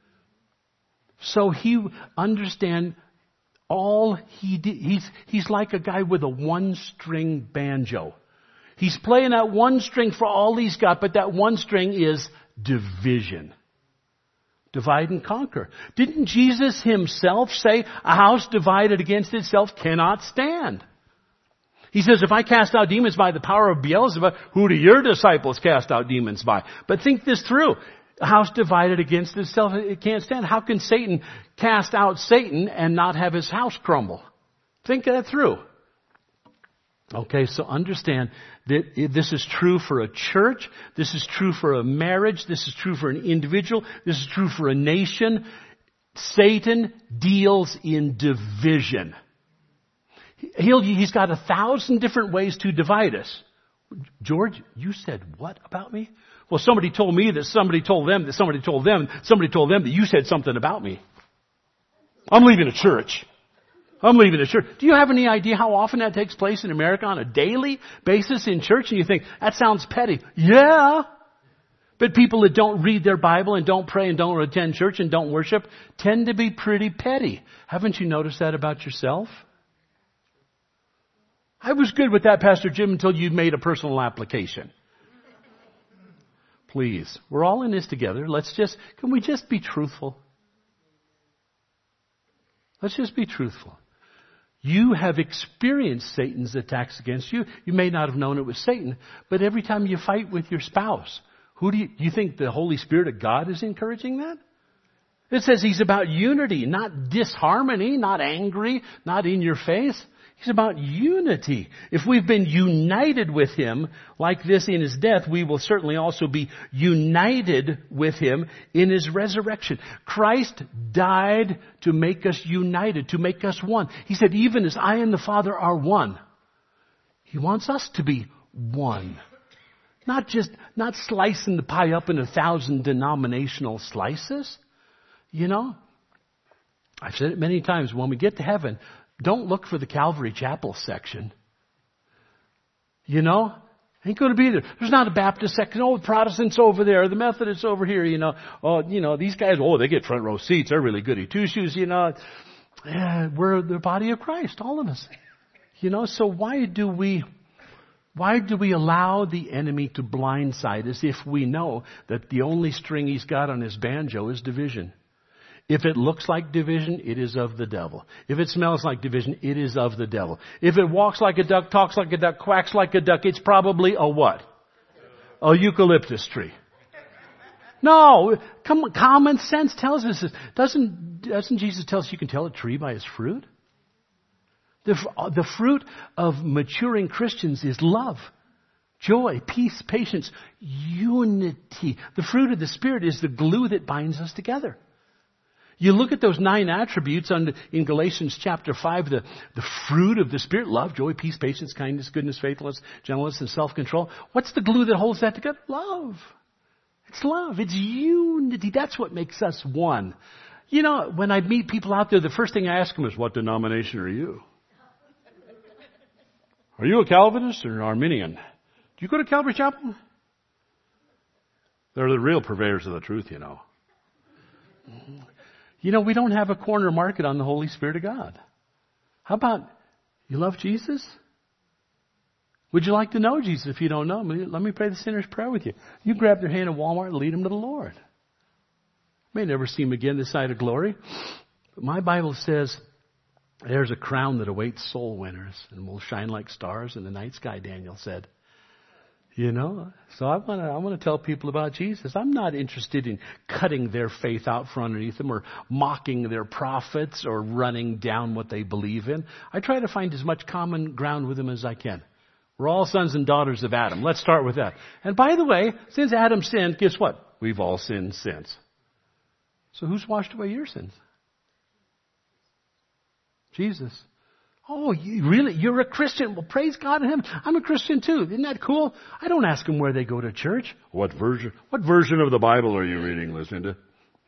So he understand all he did. He's, he's like a guy with a one-string banjo. He's playing that one string for all he's got, but that one string is division. Divide and conquer. Didn't Jesus himself say, a house divided against itself cannot stand? He says, if I cast out demons by the power of Beelzebub, who do your disciples cast out demons by? But think this through. A house divided against itself, it can't stand. How can Satan cast out Satan and not have his house crumble? Think that through. Okay, so understand that this is true for a church. This is true for a marriage. This is true for an individual. This is true for a nation. Satan deals in division. He'll, he's got a thousand different ways to divide us. George, you said what about me? Well, somebody told me that somebody told them that somebody told them, somebody told them that you said something about me. I'm leaving the church. I'm leaving the church. Do you have any idea how often that takes place in America on a daily basis in church? And you think, that sounds petty. Yeah. But people that don't read their Bible and don't pray and don't attend church and don't worship tend to be pretty petty. Haven't you noticed that about yourself? I was good with that, Pastor Jim, until you made a personal application. Please, we're all in this together. Let's just, can we just be truthful? Let's just be truthful. You have experienced Satan's attacks against you. You may not have known it was Satan, but every time you fight with your spouse, who do you, do you think the Holy Spirit of God is encouraging that? It says he's about unity, not disharmony, not angry, not in your face. He's about unity. If we've been united with him like this in his death, we will certainly also be united with him in his resurrection. Christ died to make us united, to make us one. He said, even as I and the Father are one. He wants us to be one. Not just, not slicing the pie up in a thousand denominational slices. You know, I've said it many times, when we get to heaven, don't look for the Calvary Chapel section. You know, ain't going to be there. There's not a Baptist section. Oh, the Protestants over there, the Methodists over here. You know, oh, you know, these guys. Oh, they get front row seats. They're really goody two shoes. You know, yeah, we're the body of Christ, all of us. You know, so why do we, why do we allow the enemy to blindside us if we know that the only string he's got on his banjo is division? If it looks like division, it is of the devil. If it smells like division, it is of the devil. If it walks like a duck, talks like a duck, quacks like a duck, it's probably a what? A eucalyptus tree. No, come on, common sense tells us this. Doesn't, doesn't Jesus tell us you can tell a tree by its fruit? The, the fruit of maturing Christians is love, joy, peace, patience, unity. The fruit of the Spirit is the glue that binds us together. You look at those nine attributes on the, in Galatians chapter five, the, the fruit of the Spirit, love, joy, peace, patience, kindness, goodness, faithfulness, gentleness, and self-control. What's the glue that holds that together? Love. It's love. It's unity. That's what makes us one. You know, when I meet people out there, the first thing I ask them is, what denomination are you? Are you a Calvinist or an Arminian? Do you go to Calvary Chapel? They're the real purveyors of the truth, you know. You know, we don't have a corner market on the Holy Spirit of God. How about, you love Jesus? Would you like to know Jesus if you don't know him? Let me pray the sinner's prayer with you. You grab their hand in Walmart and lead them to the Lord. May never see him again this side of glory. But my Bible says there's a crown that awaits soul winners and will shine like stars in the night sky, Daniel said. You know, so I want to I want to tell people about Jesus. I'm not interested in cutting their faith out from underneath them or mocking their prophets or running down what they believe in. I try to find as much common ground with them as I can. We're all sons and daughters of Adam. Let's start with that. And by the way, since Adam sinned, guess what? We've all sinned since. So who's washed away your sins? Jesus. Oh, you really? You're a Christian? Well, praise God in heaven. I'm a Christian too. Isn't that cool? I don't ask them where they go to church. What version? What version of the Bible are you reading, Lucinda?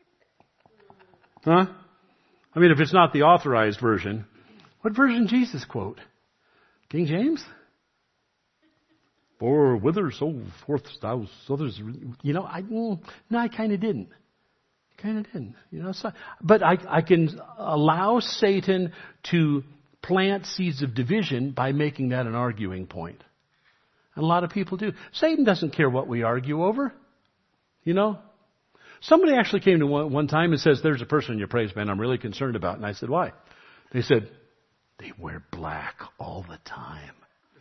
Huh? I mean, if it's not the authorized version, what version Jesus quote? King James? For whither so forth thou others, you know, I, no, I kind of didn't. Kind of didn't, you know. So, but I, I can allow Satan to plant seeds of division by making that an arguing point. And a lot of people do. Satan doesn't care what we argue over, you know. Somebody actually came to one, one time and says, there's a person in your praise band I'm really concerned about. And I said, why? They said, they wear black all the time.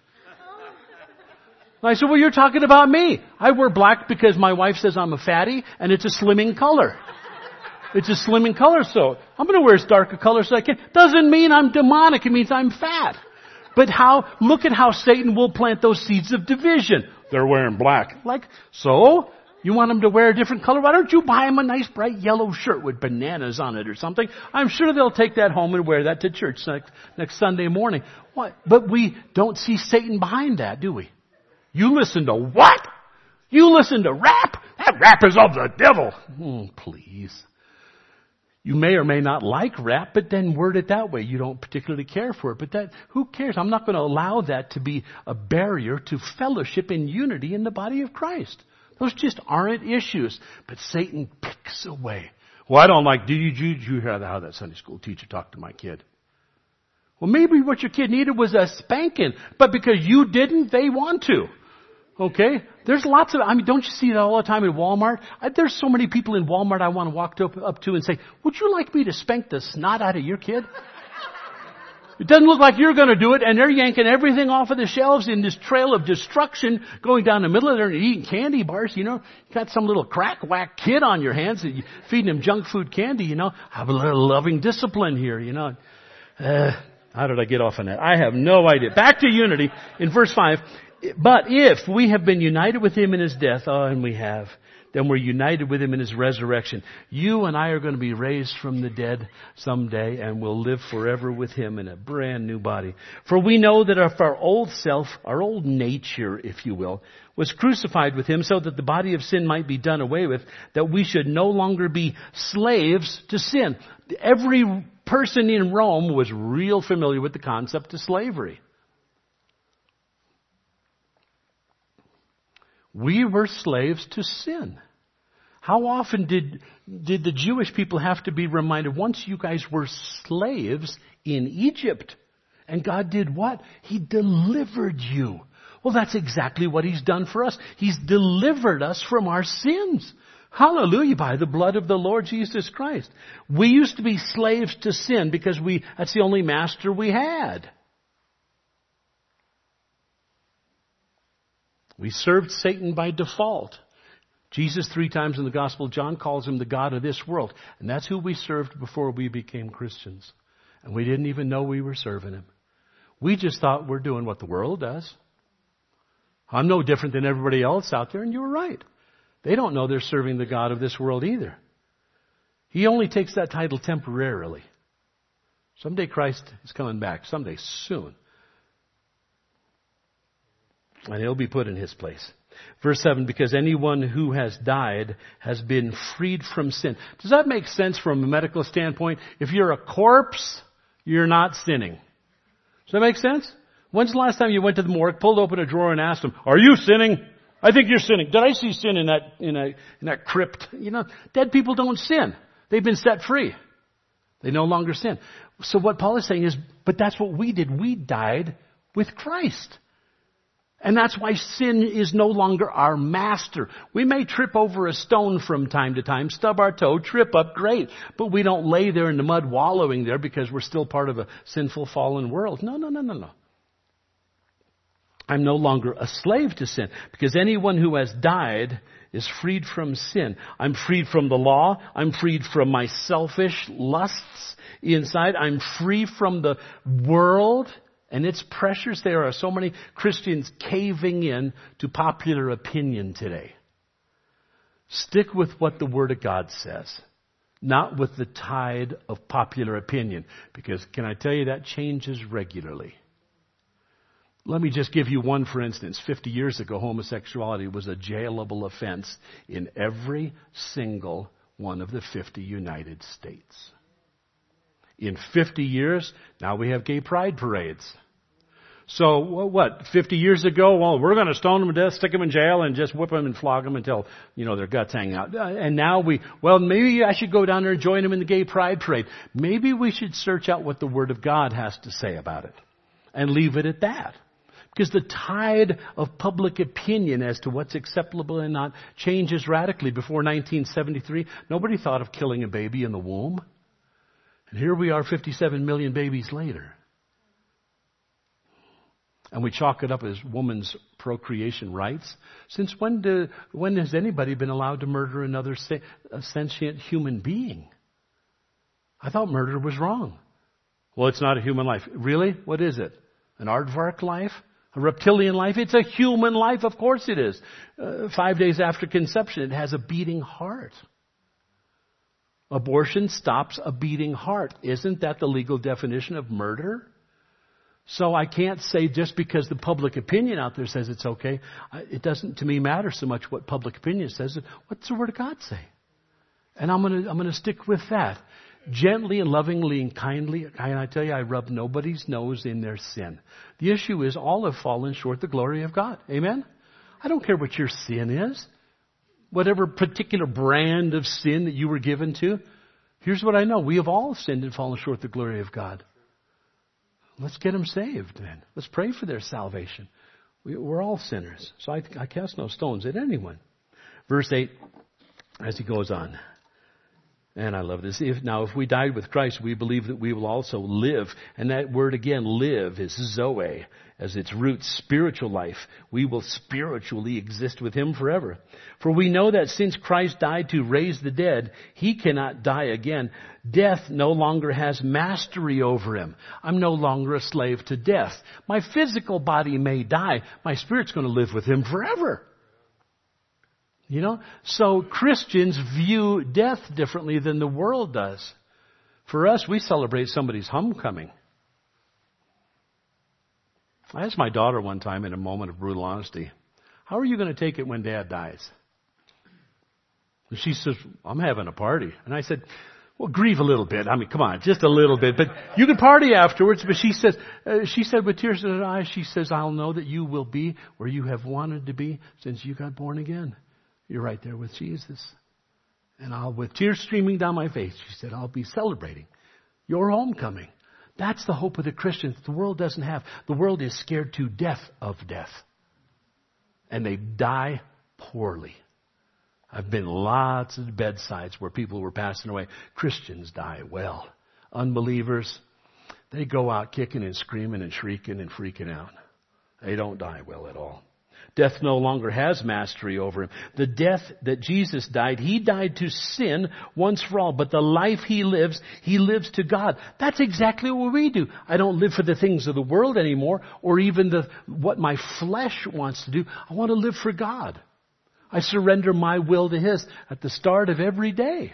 And I said, well, you're talking about me. I wear black because my wife says I'm a fatty and it's a slimming color. It's a slimming color, so I'm going to wear as dark a color as I can. Doesn't mean I'm demonic. It means I'm fat. But how, look at how Satan will plant those seeds of division. They're wearing black. Like, so? You want them to wear a different color? Why don't you buy them a nice bright yellow shirt with bananas on it or something? I'm sure they'll take that home and wear that to church next, next Sunday morning. What? But we don't see Satan behind that, do we? You listen to what? You listen to rap? That rap is of the devil. Mm, please. You may or may not like rap, but then word it that way. You don't particularly care for it. But that, who cares? I'm not going to allow that to be a barrier to fellowship and unity in the body of Christ. Those just aren't issues. But Satan picks away. Well, I don't like, did you, did you hear how that Sunday school teacher talked to my kid? Well, maybe what your kid needed was a spanking. But because you didn't, they want to. Okay? There's lots of, I mean, don't you see that all the time in Walmart? I, there's so many people in Walmart I want to walk to, up to and say, would you like me to spank the snot out of your kid? It doesn't look like you're going to do it, and they're yanking everything off of the shelves in this trail of destruction going down the middle of there and eating candy bars, you know. You got some little crack whack kid on your hands and you feeding him junk food candy, you know. Have a little loving discipline here, you know. Uh, how did I get off on that? I have no idea. Back to unity in verse five. But if we have been united with Him in His death, oh, and we have, then we're united with Him in His resurrection. You and I are going to be raised from the dead someday, and we'll live forever with Him in a brand new body. For we know that if our old self, our old nature, if you will, was crucified with Him so that the body of sin might be done away with, that we should no longer be slaves to sin. Every person in Rome was real familiar with the concept of slavery. We were slaves to sin. How often did, did the Jewish people have to be reminded, once you guys were slaves in Egypt, and God did what? He delivered you. Well, that's exactly what He's done for us. He's delivered us from our sins. Hallelujah, by the blood of the Lord Jesus Christ. We used to be slaves to sin because we, that's the only master we had. We served Satan by default. Jesus, three times in the Gospel of John, calls Him the God of this world. And that's who we served before we became Christians. And we didn't even know we were serving Him. We just thought we're doing what the world does. I'm no different than everybody else out there, and you were right. They don't know they're serving the God of this world either. He only takes that title temporarily. Someday Christ is coming back. Someday soon. And He'll be put in His place. Verse seven, because anyone who has died has been freed from sin. Does that make sense from a medical standpoint? If you're a corpse, you're not sinning. Does that make sense? When's the last time you went to the morgue, pulled open a drawer and asked them, are you sinning? I think you're sinning. Did I see sin in that, in a, in that crypt? You know, dead people don't sin. They've been set free. They no longer sin. So what Paul is saying is, but that's what we did. We died with Christ. And that's why sin is no longer our master. We may trip over a stone from time to time, stub our toe, trip up, great. But we don't lay there in the mud wallowing there because we're still part of a sinful, fallen world. No, no, no, no, no. I'm no longer a slave to sin because anyone who has died is freed from sin. I'm freed from the law. I'm freed from my selfish lusts inside. I'm free from the world and its pressures. There are so many Christians caving in to popular opinion today. Stick with what the Word of God says, not with the tide of popular opinion. Because can I tell you, that changes regularly. Let me just give you one for instance. Fifty years ago, homosexuality was a jailable offense in every single one of the fifty United States. In fifty years, now we have gay pride parades. So what, fifty years ago, well, we're going to stone them to death, stick them in jail, and just whip them and flog them until, you know, their guts hang out. And now we, well, maybe I should go down there and join them in the gay pride parade. Maybe we should search out what the Word of God has to say about it and leave it at that. Because the tide of public opinion as to what's acceptable and not changes radically. Before nineteen seventy-three, nobody thought of killing a baby in the womb. And here we are fifty-seven million babies later. And we chalk it up as woman's procreation rights. Since when do, when has anybody been allowed to murder another se- a sentient human being? I thought murder was wrong. Well, it's not a human life. Really? What is it? An aardvark life? A reptilian life? It's a human life. Of course it is. Uh, five days after conception, it has a beating heart. Abortion stops a beating heart. Isn't that the legal definition of murder? So I can't say just because the public opinion out there says it's okay, it doesn't to me matter so much what public opinion says. What's the Word of God say? And I'm going to I'm going to stick with that. Gently and lovingly and kindly, and I tell you, I rub nobody's nose in their sin. The issue is all have fallen short of the glory of God. Amen? I don't care what your sin is. Whatever particular brand of sin that you were given to. Here's what I know. We have all sinned and fallen short of the glory of God. Let's get them saved then. Let's pray for their salvation. We, we're all sinners. So I, I cast no stones at anyone. Verse eight, as he goes on. And I love this. If, now, if we died with Christ, we believe that we will also live. And that word again, live, is Zoe, as its root, spiritual life. We will spiritually exist with Him forever. For we know that since Christ died to raise the dead, He cannot die again. Death no longer has mastery over Him. I'm no longer a slave to death. My physical body may die. My spirit's going to live with Him forever. You know, so Christians view death differently than the world does. For us, we celebrate somebody's homecoming. I asked my daughter one time in a moment of brutal honesty, how are you going to take it when Dad dies? And she says, I'm having a party. And I said, well, grieve a little bit. I mean, come on, just a little bit. But you can party afterwards. But she says, uh, she said with tears in her eyes, she says, I'll know that you will be where you have wanted to be since you got born again. You're right there with Jesus. And I'll, with tears streaming down my face, she said, I'll be celebrating your homecoming. That's the hope of the Christians the world doesn't have. The world is scared to death of death. And they die poorly. I've been lots of bedsides where people were passing away. Christians die well. Unbelievers, they go out kicking and screaming and shrieking and freaking out. They don't die well at all. Death no longer has mastery over him. The death that Jesus died, He died to sin once for all. But the life He lives, He lives to God. That's exactly what we do. I don't live for the things of the world anymore, or even the what my flesh wants to do. I want to live for God. I surrender my will to His at the start of every day.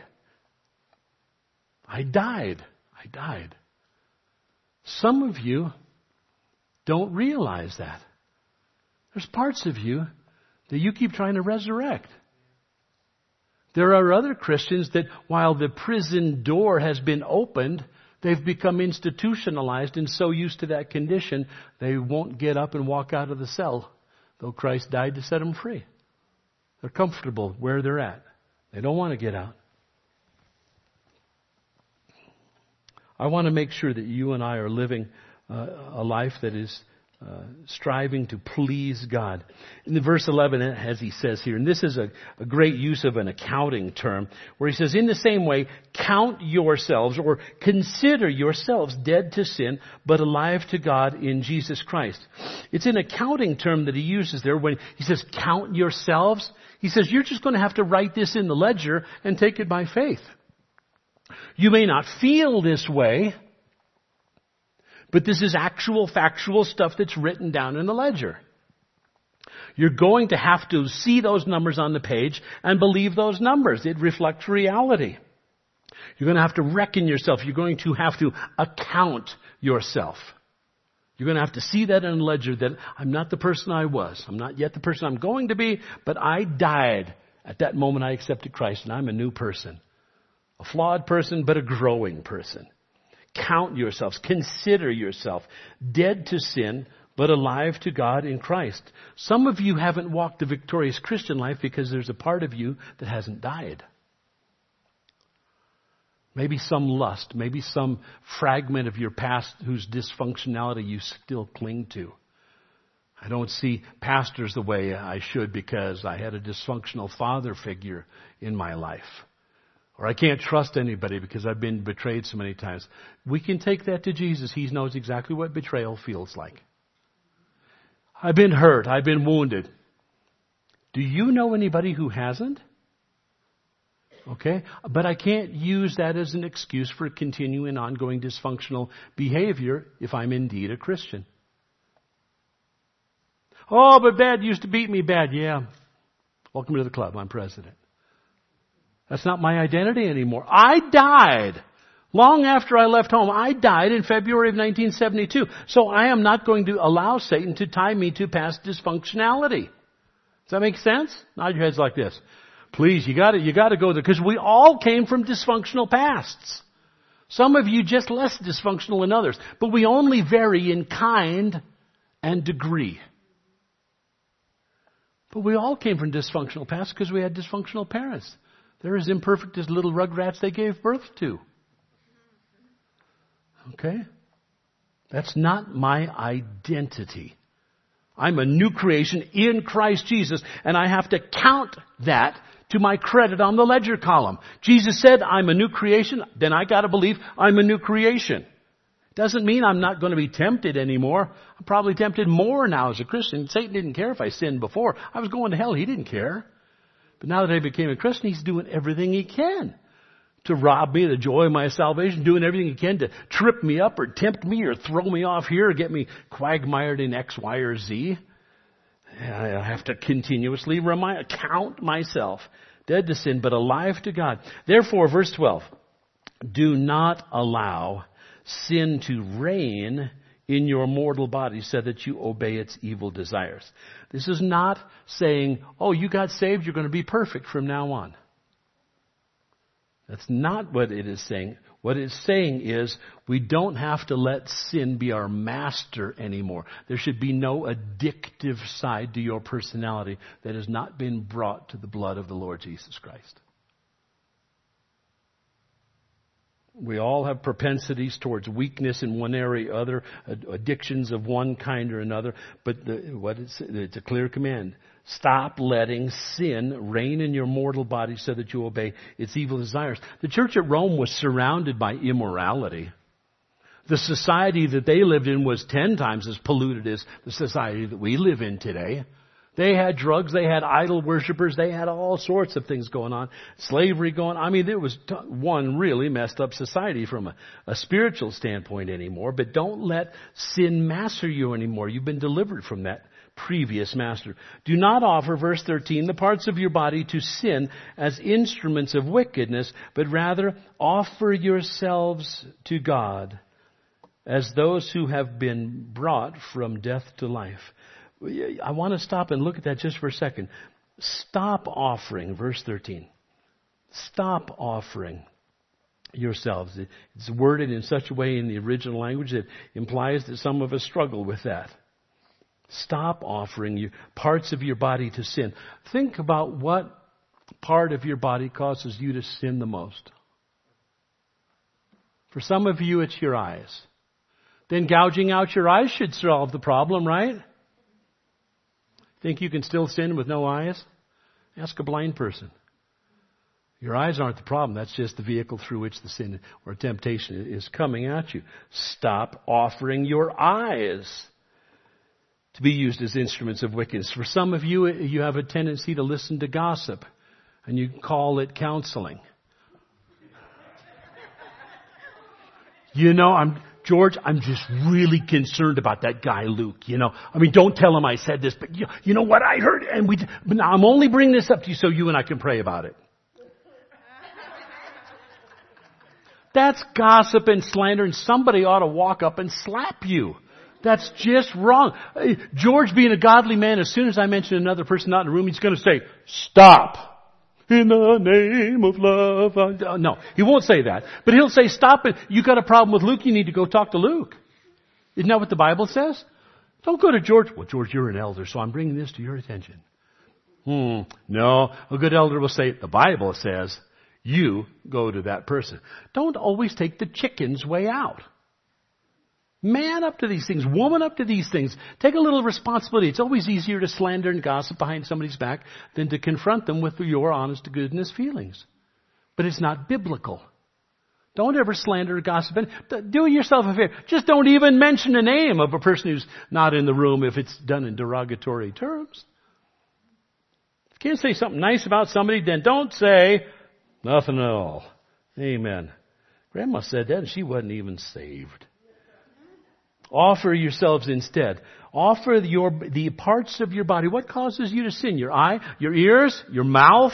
I died. I died. Some of you don't realize that. There's parts of you that you keep trying to resurrect. There are other Christians that while the prison door has been opened, they've become institutionalized and so used to that condition, they won't get up and walk out of the cell, though Christ died to set them free. They're comfortable where they're at. They don't want to get out. I want to make sure that you and I are living uh, a life that is Uh, striving to please God. In the verse eleven, as he says here, and this is a, a great use of an accounting term, where he says, in the same way, count yourselves or consider yourselves dead to sin, but alive to God in Jesus Christ. It's an accounting term that he uses there when he says, count yourselves. He says, you're just going to have to write this in the ledger and take it by faith. You may not feel this way, but this is actual, factual stuff that's written down in the ledger. You're going to have to see those numbers on the page and believe those numbers. It reflects reality. You're going to have to reckon yourself. You're going to have to account yourself. You're going to have to see that in the ledger that I'm not the person I was. I'm not yet the person I'm going to be, but I died at that moment I accepted Christ, and I'm a new person. A flawed person, but a growing person. Count yourselves. Consider yourself dead to sin, but alive to God in Christ. Some of you haven't walked the victorious Christian life because there's a part of you that hasn't died. Maybe some lust, maybe some fragment of your past whose dysfunctionality you still cling to. I don't see pastors the way I should because I had a dysfunctional father figure in my life. Or I can't trust anybody because I've been betrayed so many times. We can take that to Jesus. He knows exactly what betrayal feels like. I've been hurt. I've been wounded. Do you know anybody who hasn't? Okay? But I can't use that as an excuse for continuing ongoing dysfunctional behavior if I'm indeed a Christian. Oh, but Dad used to beat me bad. Yeah. Welcome to the club. I'm president. That's not my identity anymore. I died long after I left home. I died in February of nineteen seventy-two. So I am not going to allow Satan to tie me to past dysfunctionality. Does that make sense? Nod your heads like this. Please, you gotta, you gotta go there. Because we all came from dysfunctional pasts. Some of you just less dysfunctional than others. But we only vary in kind and degree. But we all came from dysfunctional pasts because we had dysfunctional parents. They're as imperfect as little rugrats they gave birth to. Okay? That's not my identity. I'm a new creation in Christ Jesus, and I have to count that to my credit on the ledger column. Jesus said, I'm a new creation, then I gotta believe I'm a new creation. Doesn't mean I'm not going to be tempted anymore. I'm probably tempted more now as a Christian. Satan didn't care if I sinned before. I was going to hell. He didn't care. But now that I became a Christian, he's doing everything he can to rob me of the joy of my salvation, doing everything he can to trip me up or tempt me or throw me off here or get me quagmired in X, Y, or Z. I have to continuously remind, count myself dead to sin, but alive to God. Therefore, verse twelve, do not allow sin to reign in your mortal body so that you obey its evil desires. This is not saying, oh, you got saved, you're going to be perfect from now on. That's not what it is saying. What it's saying is we don't have to let sin be our master anymore. There should be no addictive side to your personality that has not been brought to the blood of the Lord Jesus Christ. We all have propensities towards weakness in one area or other, addictions of one kind or another. But the, what it's, it's a clear command. Stop letting sin reign in your mortal body so that you obey its evil desires. The church at Rome was surrounded by immorality. The society that they lived in was ten times as polluted as the society that we live in today. They had drugs, they had idol worshipers, they had all sorts of things going on. Slavery going on. I mean, it was t- one really messed up society from a, a spiritual standpoint anymore. But don't let sin master you anymore. You've been delivered from that previous master. Do not offer, verse thirteen, the parts of your body to sin as instruments of wickedness, but rather offer yourselves to God as those who have been brought from death to life. I want to stop and look at that just for a second. Stop offering, verse thirteen. Stop offering yourselves. It's worded in such a way in the original language that implies that some of us struggle with that. Stop offering you parts of your body to sin. Think about what part of your body causes you to sin the most. For some of you, it's your eyes. Then gouging out your eyes should solve the problem, right? Think you can still sin with no eyes? Ask a blind person. Your eyes aren't the problem. That's just the vehicle through which the sin or temptation is coming at you. Stop offering your eyes to be used as instruments of wickedness. For some of you, you have a tendency to listen to gossip, and you call it counseling. You know, I'm... George, I'm just really concerned about that guy, Luke. You know, I mean, don't tell him I said this, but you, you know what I heard? And we, but now I'm only bringing this up to you so you and I can pray about it. That's gossip and slander, and somebody ought to walk up and slap you. That's just wrong. George, being a godly man, as soon as I mention another person not in the room, he's going to say, stop. In the name of love. Uh, no, he won't say that. But he'll say, stop it. You got a problem with Luke, you need to go talk to Luke. Isn't that what the Bible says? Don't go to George. Well, George, you're an elder, so I'm bringing this to your attention. Hmm. No, a good elder will say, the Bible says, you go to that person. Don't always take the chicken's way out. Man up to these things. Woman up to these things. Take a little responsibility. It's always easier to slander and gossip behind somebody's back than to confront them with your honest to goodness feelings. But it's not biblical. Don't ever slander or gossip. Do yourself a favor. Just don't even mention the name of a person who's not in the room if it's done in derogatory terms. If you can't say something nice about somebody, then don't say nothing at all. Amen. Grandma said that and she wasn't even saved. Offer yourselves instead. Offer your, the parts of your body. What causes you to sin? Your eye, your ears, your mouth,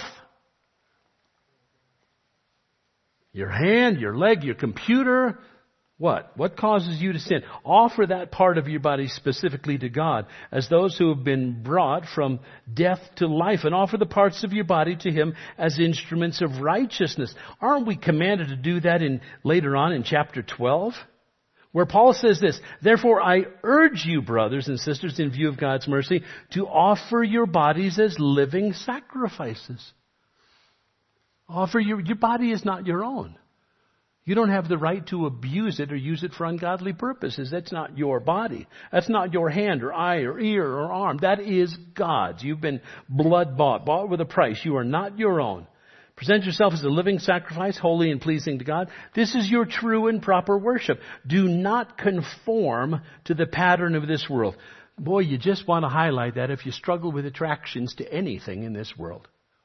your hand, your leg, your computer. What? What causes you to sin? Offer that part of your body specifically to God as those who have been brought from death to life, and offer the parts of your body to Him as instruments of righteousness. Aren't we commanded to do that in later on in chapter twelve? Where Paul says this, therefore I urge you, brothers and sisters, in view of God's mercy, to offer your bodies as living sacrifices. Offer your, your body is not your own. You don't have the right to abuse it or use it for ungodly purposes. That's not your body. That's not your hand or eye or ear or arm. That is God's. You've been blood bought, bought with a price. You are not your own. Present yourself as a living sacrifice, holy and pleasing to God. This is your true and proper worship. Do not conform to the pattern of this world. Boy, you just want to highlight that if you struggle with attractions to anything in this world.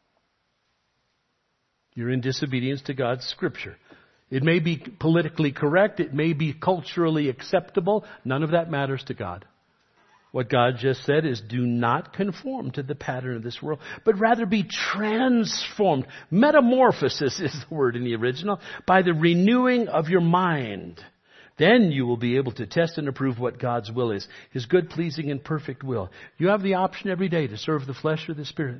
You're in disobedience to God's Scripture. It may be politically correct. It may be culturally acceptable. None of that matters to God. What God just said is, do not conform to the pattern of this world, but rather be transformed. Metamorphosis is the word in the original. By the renewing of your mind. Then you will be able to test and approve what God's will is. His good, pleasing, and perfect will. You have the option every day to serve the flesh or the Spirit.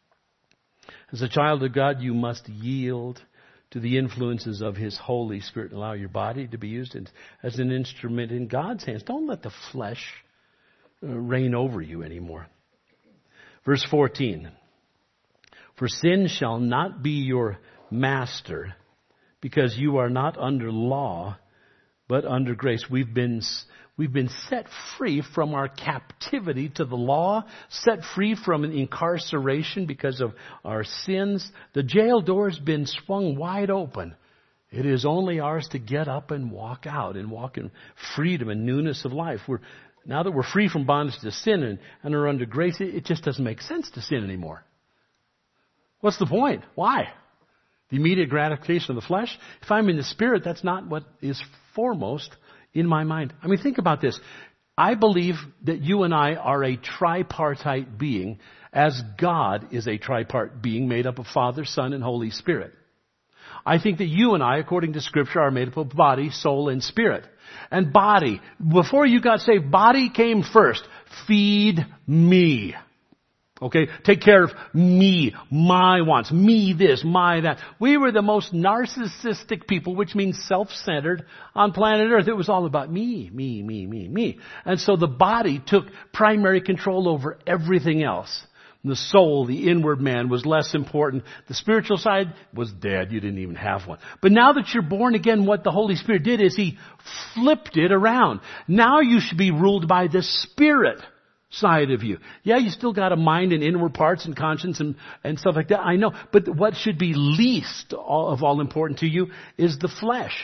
As a child of God, you must yield to the influences of His Holy Spirit and allow your body to be used as an instrument in God's hands. Don't let the flesh reign over you anymore. Verse fourteen. For sin shall not be your master, because you are not under law, but under grace. We've been, we've been set free from our captivity to the law, set free from an incarceration because of our sins. The jail door has been swung wide open. It is only ours to get up and walk out and walk in freedom and newness of life. We're Now that we're free from bondage to sin and, and are under grace, it, it just doesn't make sense to sin anymore. What's the point? Why? The immediate gratification of the flesh? If I'm in the Spirit, that's not what is foremost in my mind. I mean, think about this. I believe that you and I are a tripartite being, as God is a tripart being made up of Father, Son, and Holy Spirit. I think that you and I, according to Scripture, are made up of body, soul, and spirit. And body, before you got saved, body came first. Feed me. Okay? Take care of me, my wants, me this, my that. We were the most narcissistic people, which means self-centered, on planet Earth. It was all about me, me, me, me, me. And so the body took primary control over everything else. The soul, the inward man, was less important. The spiritual side was dead. You didn't even have one. But now that you're born again, what the Holy Spirit did is He flipped it around. Now you should be ruled by the Spirit side of you. Yeah, you still got a mind and inward parts and conscience and, and stuff like that. I know. But what should be least of all important to you is the flesh.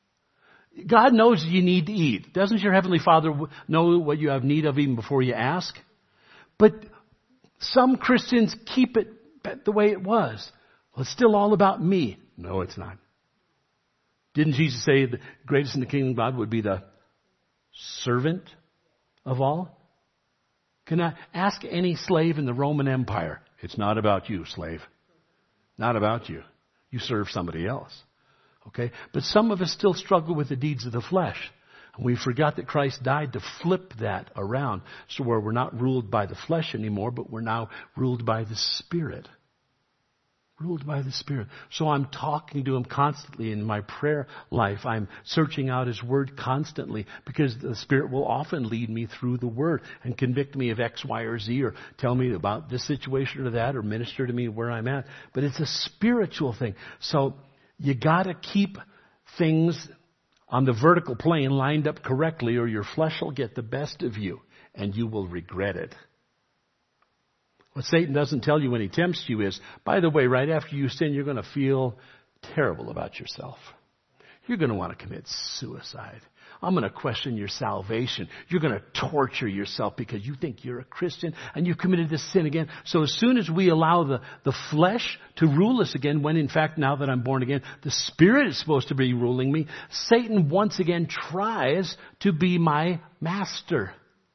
God knows you need to eat. Doesn't your Heavenly Father know what you have need of even before you ask? But some Christians keep it the way it was. Well, it's still all about me. No, it's not. Didn't Jesus say the greatest in the kingdom of God would be the servant of all? Can I ask any slave in the Roman Empire? It's not about you, slave. Not about you. You serve somebody else. Okay? But some of us still struggle with the deeds of the flesh. We forgot that Christ died to flip that around, so where we're not ruled by the flesh anymore, but we're now ruled by the Spirit. Ruled by the Spirit. So I'm talking to Him constantly in my prayer life. I'm searching out His Word constantly because the Spirit will often lead me through the Word and convict me of X, Y, or Z, or tell me about this situation or that, or minister to me where I'm at. But it's a spiritual thing. So you got to keep things on the vertical plane lined up correctly, or your flesh will get the best of you and you will regret it. What Satan doesn't tell you when he tempts you is, by the way, right after you sin, you're going to feel terrible about yourself. You're going to want to commit suicide. I'm going to question your salvation. You're going to torture yourself because you think you're a Christian and you've committed this sin again. So as soon as we allow the, the flesh to rule us again, when in fact, now that I'm born again, the Spirit is supposed to be ruling me, Satan once again tries to be my master.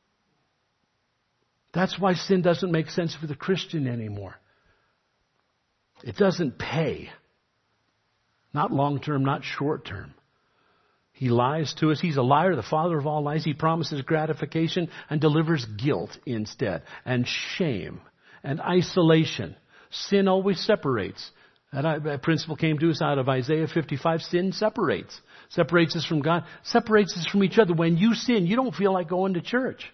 That's why sin doesn't make sense for the Christian anymore. It doesn't pay. Not long term, not short term. He lies to us. He's a liar, the father of all lies. He promises gratification and delivers guilt instead. And shame and isolation. Sin always separates. That principle came to us out of Isaiah fifty-five. Sin separates. Separates us from God. Separates us from each other. When you sin, you don't feel like going to church.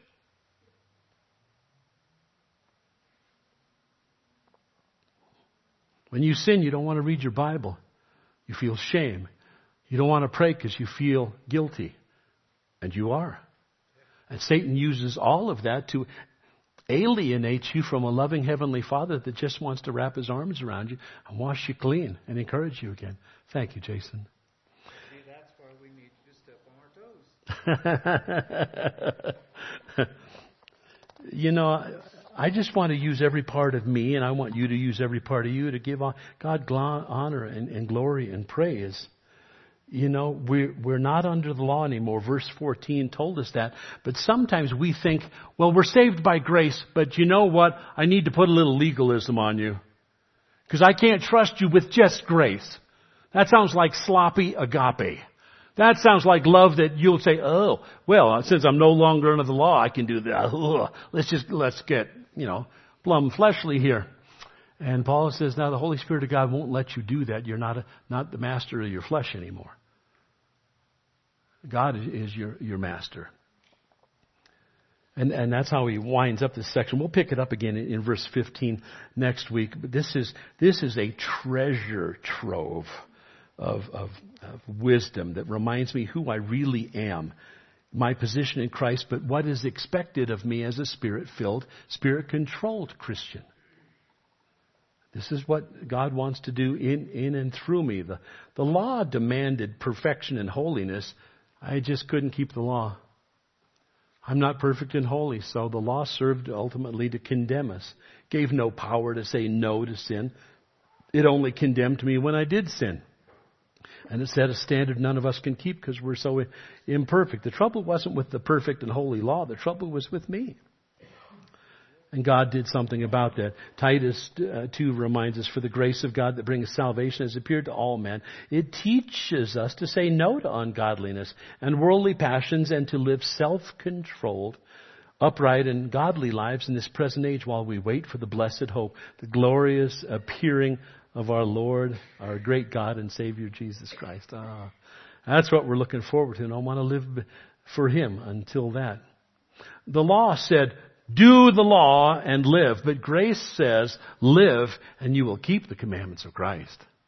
When you sin, you don't want to read your Bible. You feel shame. You don't want to pray because you feel guilty. And you are. And Satan uses all of that to alienate you from a loving Heavenly Father that just wants to wrap His arms around you and wash you clean and encourage you again. Thank you, Jason. See, that's why we need you to step on our toes. You know, I just want to use every part of me, and I want you to use every part of you to give God honor and, and glory and praise. You know, we're, we're not under the law anymore. Verse fourteen told us that. But sometimes we think, well, we're saved by grace, but you know what? I need to put a little legalism on you. Because I can't trust you with just grace. That sounds like sloppy agape. That sounds like love that you'll say, oh, well, since I'm no longer under the law, I can do that. Ugh. Let's just, let's get, you know, plumb fleshly here. And Paul says, now the Holy Spirit of God won't let you do that. You're not a, not the master of your flesh anymore. God is your, your master. And, and that's how he winds up this section. We'll pick it up again in, in verse fifteen next week. But this is, this is a treasure trove of, of, of wisdom that reminds me who I really am. My position in Christ, but what is expected of me as a Spirit-filled, Spirit-controlled Christian. This is what God wants to do in, in and through me. The, the law demanded perfection and holiness. I just couldn't keep the law. I'm not perfect and holy, so the law served ultimately to condemn us. Gave no power to say no to sin. It only condemned me when I did sin. And it set a standard none of us can keep because we're so imperfect. The trouble wasn't with the perfect and holy law. The trouble was with me. And God did something about that. Titus uh, two reminds us, for the grace of God that brings salvation has appeared to all men. It teaches us to say no to ungodliness and worldly passions and to live self-controlled, upright and godly lives in this present age while we wait for the blessed hope, the glorious appearing of our Lord, our great God and Savior, Jesus Christ. Ah, that's what we're looking forward to, and I want to live for Him until that. The law said, do the law and live, but grace says, live and you will keep the commandments of Christ.